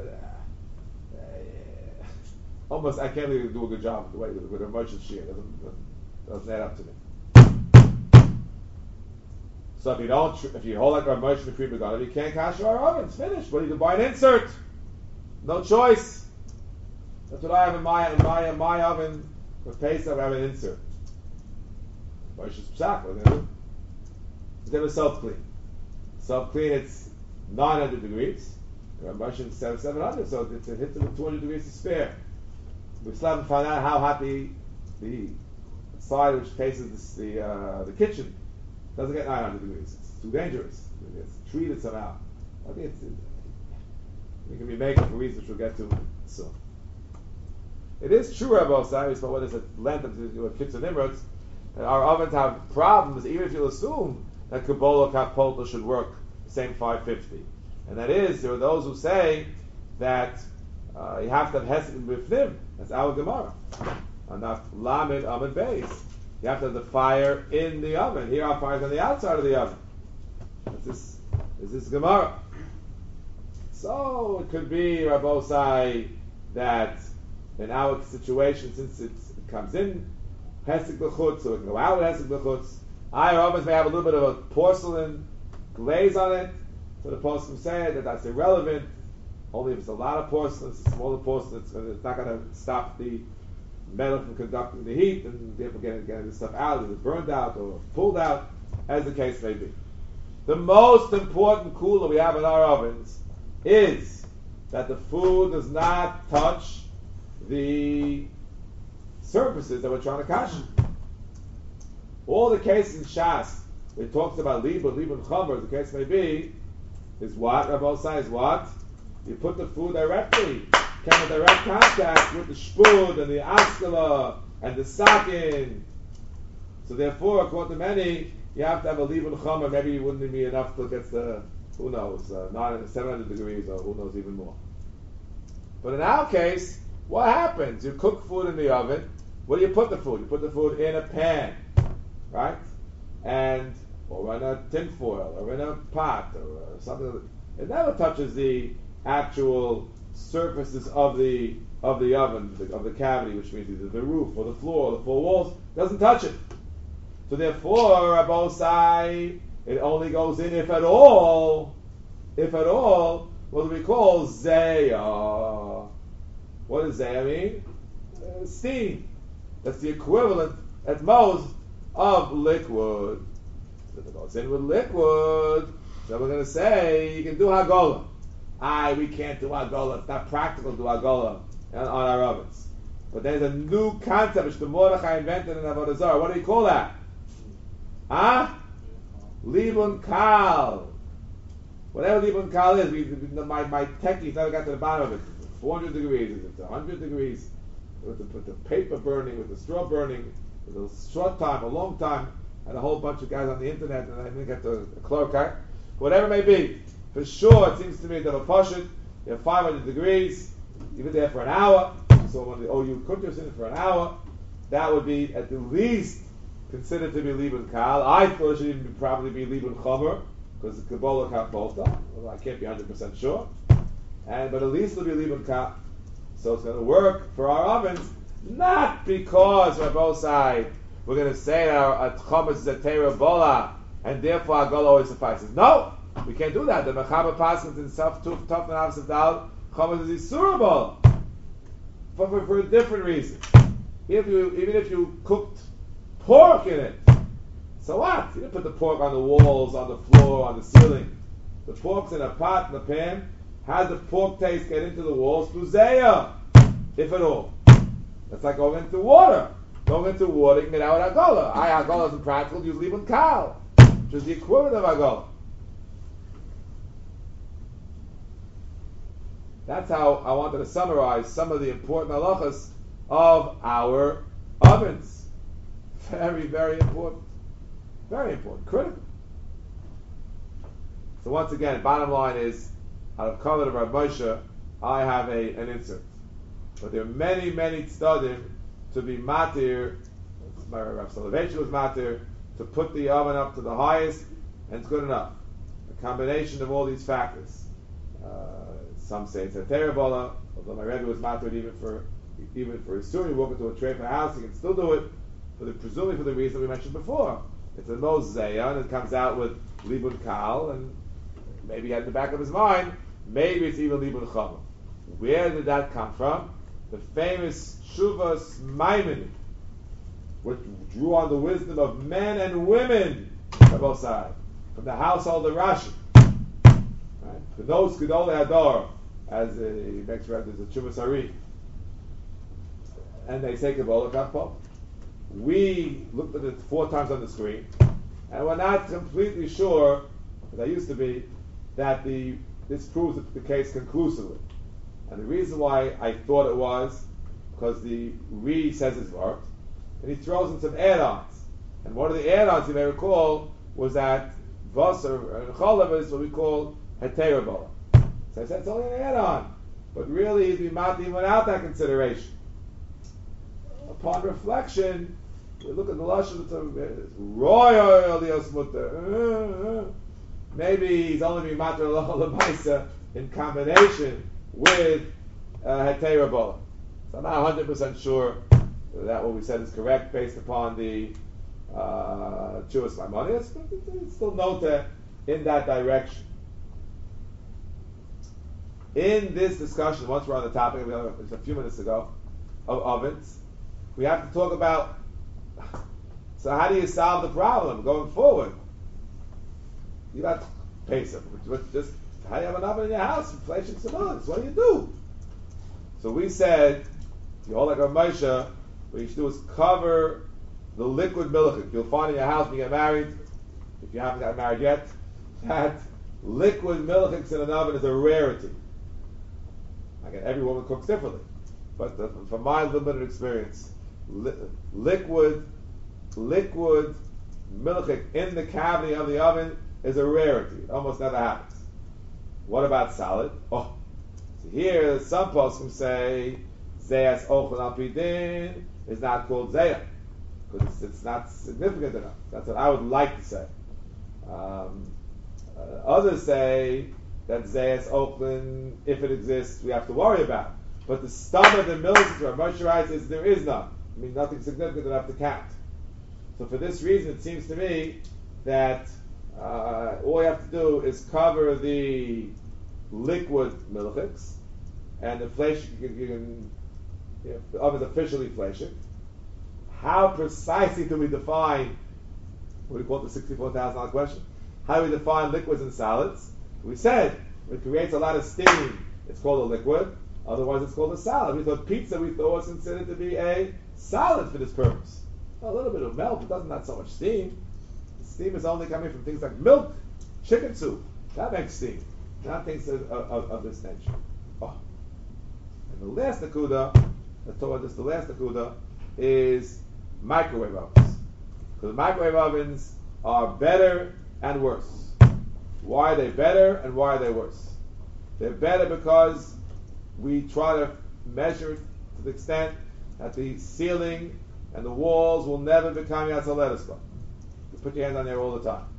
Speaker 1: Almost, I can't really do a good job with a Moshe's shear. It doesn't add up to me. So if you hold like our Moshe and Pri Beganim, you can't kasher our ovens. Finished. Well, you can buy an insert. No choice. That's what I have in my oven for Pesach. I have an insert. Moshe's psak. What are they going to do? They have a self-clean. Self-clean, it's 900 degrees. Moshe is 700, so it hits it with 200 degrees to spare. We still haven't found out how hot the side which faces the kitchen doesn't get 900 degrees. It's too dangerous. It's treated somehow. I think it can be made for reasons we'll get to soon. It is true, Rabbi Osai, but what is the length of the kitzur nimrods, that our ovens have problems, even if you'll assume that Kabbalah Kapolta should work the same 550. And that is, there are those who say that you have to have Hesed and Bifnim. That's our Gemara. Not Lamed, Amid Beis. You have to have the fire in the oven. Here our fire's on the outside of the oven. Is this Gemara. So it could be, Rabbi Osai, that in our situation, since it comes in Hesed L'chutz, so it can go out with Hesed L'chutz, our ovens may have a little bit of a porcelain glaze on it, so the poskim say that that's irrelevant. Only if it's a lot of porcelain, it's a smaller porcelain, it's not going to stop the metal from conducting the heat, and therefore getting the stuff out, either burned out or pulled out, as the case may be. The most important cooler we have in our ovens is that the food does not touch the surfaces that we're trying to kasher. All the cases in Shas, it talks about libud chomer, the case may be, is what? Rabbi Osai is what? You put the food directly, come in direct contact with the shpud and the askala and the sakin. So therefore, according to many, you have to have a libud chomer. Maybe it wouldn't be enough to get the, 700 degrees, or who knows even more. But in our case, what happens? You cook food in the oven. Where do you put the food? You put the food in a pan, right? Or in a tin foil, or in a pot, or something. It never touches the actual surfaces of the oven, of the cavity, which means either the roof or the floor or the four walls. It doesn't touch it. So therefore, Rabbi Osai, it only goes in if at all, what do we call zayah? What does zayah mean? Steam. That's the equivalent, at most, of liquid. If it goes in with liquid, then we're going to say you can do hagolah. We can't do hagolah. It's not practical to do hagolah on our ovens. But there's a new concept which the Mordechai invented in Avodah Zarah. What do you call that? Libun kal. Whatever libun kal is, my techies never got to the bottom of it. 400 degrees, is it 100 degrees? With the paper burning, with the straw burning, with a short time, a long time, and a whole bunch of guys on the internet, and I didn't get the clerk. Whatever it may be, for sure, it seems to me that a pashut, you have 500 degrees, you've been there for an hour, so when you cook yourself in for an hour, that would be at the least considered to be libun kal. I thought it should even probably be libun chomer, because the Kabbalah kapolta, although I can't be 100% sure. But at least it'll be libun kal. So it's going to work for our ovens, not because on both sides we're going to say that our chometz is a teira bola, and therefore our gola always suffices. No, we can't do that. The mechaber passes in Saf Tuf Tuf and Avsat Dal, chometz is isura bola, for a different reason. Even if you cooked pork in it, so what? You didn't put the pork on the walls, on the floor, on the ceiling. The pork's in a pot, in a pan. How does the pork taste get into the walls? Through zeya, if at all. That's like going into water. Going into water, you can get out with agola. Agola isn't practical, use libun kal, which is the equivalent of agola. That's how I wanted to summarize some of the important halachas of our ovens. Very, very important. Very important. Critical. So once again, bottom line is, out of Kavod of Rav Moshe, I have an insert. But there are many, many tzaddim to be matir. Rav Soloveitchik was matir, to put the oven up to the highest, and it's good enough. A combination of all these factors. Some say it's a terabola, although my Rebbe was matir even for a student. You walk into a tray for a house, you can still do it, presumably for the reason we mentioned before. It's a mozeya, and it comes out with libun kal, and maybe he had in the back of his mind, maybe it's even libun chama. Where did that come from? The famous Shuvas Maimonides, which drew on the wisdom of men and women on both sides, from the household of Rashi. Right? For those Gedolei Hador, as he makes reference to Shuvas Hari, and they say Kabbalah Kappa. We looked at it 4 times on the screen, and we're not completely sure, as I used to be, that this proves the case conclusively. And the reason why I thought it was, because the Re says it's worked, and he throws in some add-ons. And one of the add-ons, you may recall, was that Vasar and Cholav is what we call Heterabala. So I said it's only an add-on, but really he's bimati without that consideration. Upon reflection, we look at the lashon of royal mutter. Maybe he's only being matter l'maisa in combination with heterabola. So I'm not 100% sure that what we said is correct based upon the Jewish Maimonides, but it's still nota in that direction. In this discussion, once we're on the topic, a few minutes ago, of ovens, we have to talk about, so how do you solve the problem going forward? You got Pesach, just how do you have an oven in your house? Inflation stimulants. What do you do? So we said, you hold like a Moshe, what you should do is cover the liquid milchik. You'll find in your house when you get married, if you haven't got married yet, that liquid milchiks in an oven is a rarity. Again, every woman cooks differently, but from my limited experience, liquid milchik in the cavity of the oven is a rarity. It almost never happens. What about salad? Oh, so here some poskim say zeyas ochel al pidin is not called zeyah because it's not significant enough. That's what I would like to say. Others say that zeyas ochel, if it exists, we have to worry about. But the stomach and milk, where Moshe writes, is there is none. I mean, nothing significant enough to count. So for this reason, it seems to me that all you have to do is cover the liquid milchiks, and the flesh the oven is officially fleshing. How precisely do we define what we call the $64,000 question? How do we define liquids and solids? We said it creates a lot of steam. It's called a liquid. Otherwise, it's called a solid. We thought pizza was considered to be a solid for this purpose. A little bit of milk, it doesn't have so much steam. The steam is only coming from things like milk, chicken soup. That makes steam. Not things of this nature. Oh. And the last nakuda, let's talk about this, the last nakuda is microwave ovens. Because microwave ovens are better and worse. Why are they better and why are they worse? They're better because we try to measure it to the extent that the ceiling and the walls will never become Yatzaledisba. You put your hand on there all the time.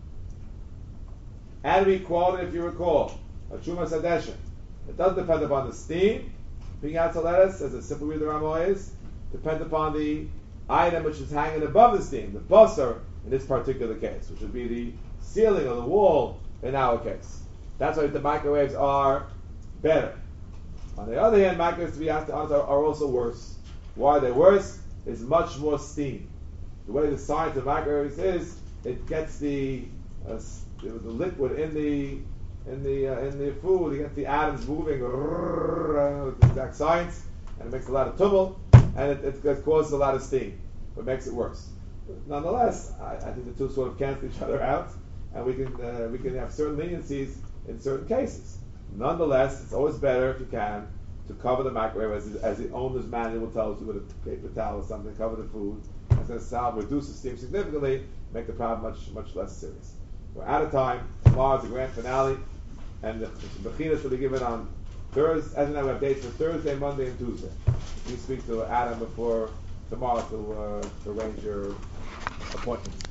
Speaker 1: And we quoted, if you recall, a Truma Sadesha. It doesn't depend upon the steam, Being out to lettuce, as a simple reader Ramo is, depends upon the item which is hanging above the steam, the basar in this particular case, which would be the ceiling or the wall in our case. That's why the microwaves are better. On the other hand, microwaves, to be honest, are also worse. Why are they worse? It's much more steam. The way the science of microwaves is, it gets the liquid in the food, it gets the atoms moving. I don't know the exact science, and it makes a lot of tumult, and it causes a lot of steam. It makes it worse. But nonetheless, I think the two sort of cancel each other out, and we can have certain leniencies in certain cases. Nonetheless, it's always better if you can to cover the microwave, as the owner's manual tells you, with a paper towel or something, cover the food. It's going to reduce the steam significantly, make the problem much less serious. We're out of time. Tomorrow is the grand finale, and the bechinas will be given on Thursday. As of now, we have dates for Thursday, Monday, and Tuesday. You speak to Adam before tomorrow to arrange your appointment.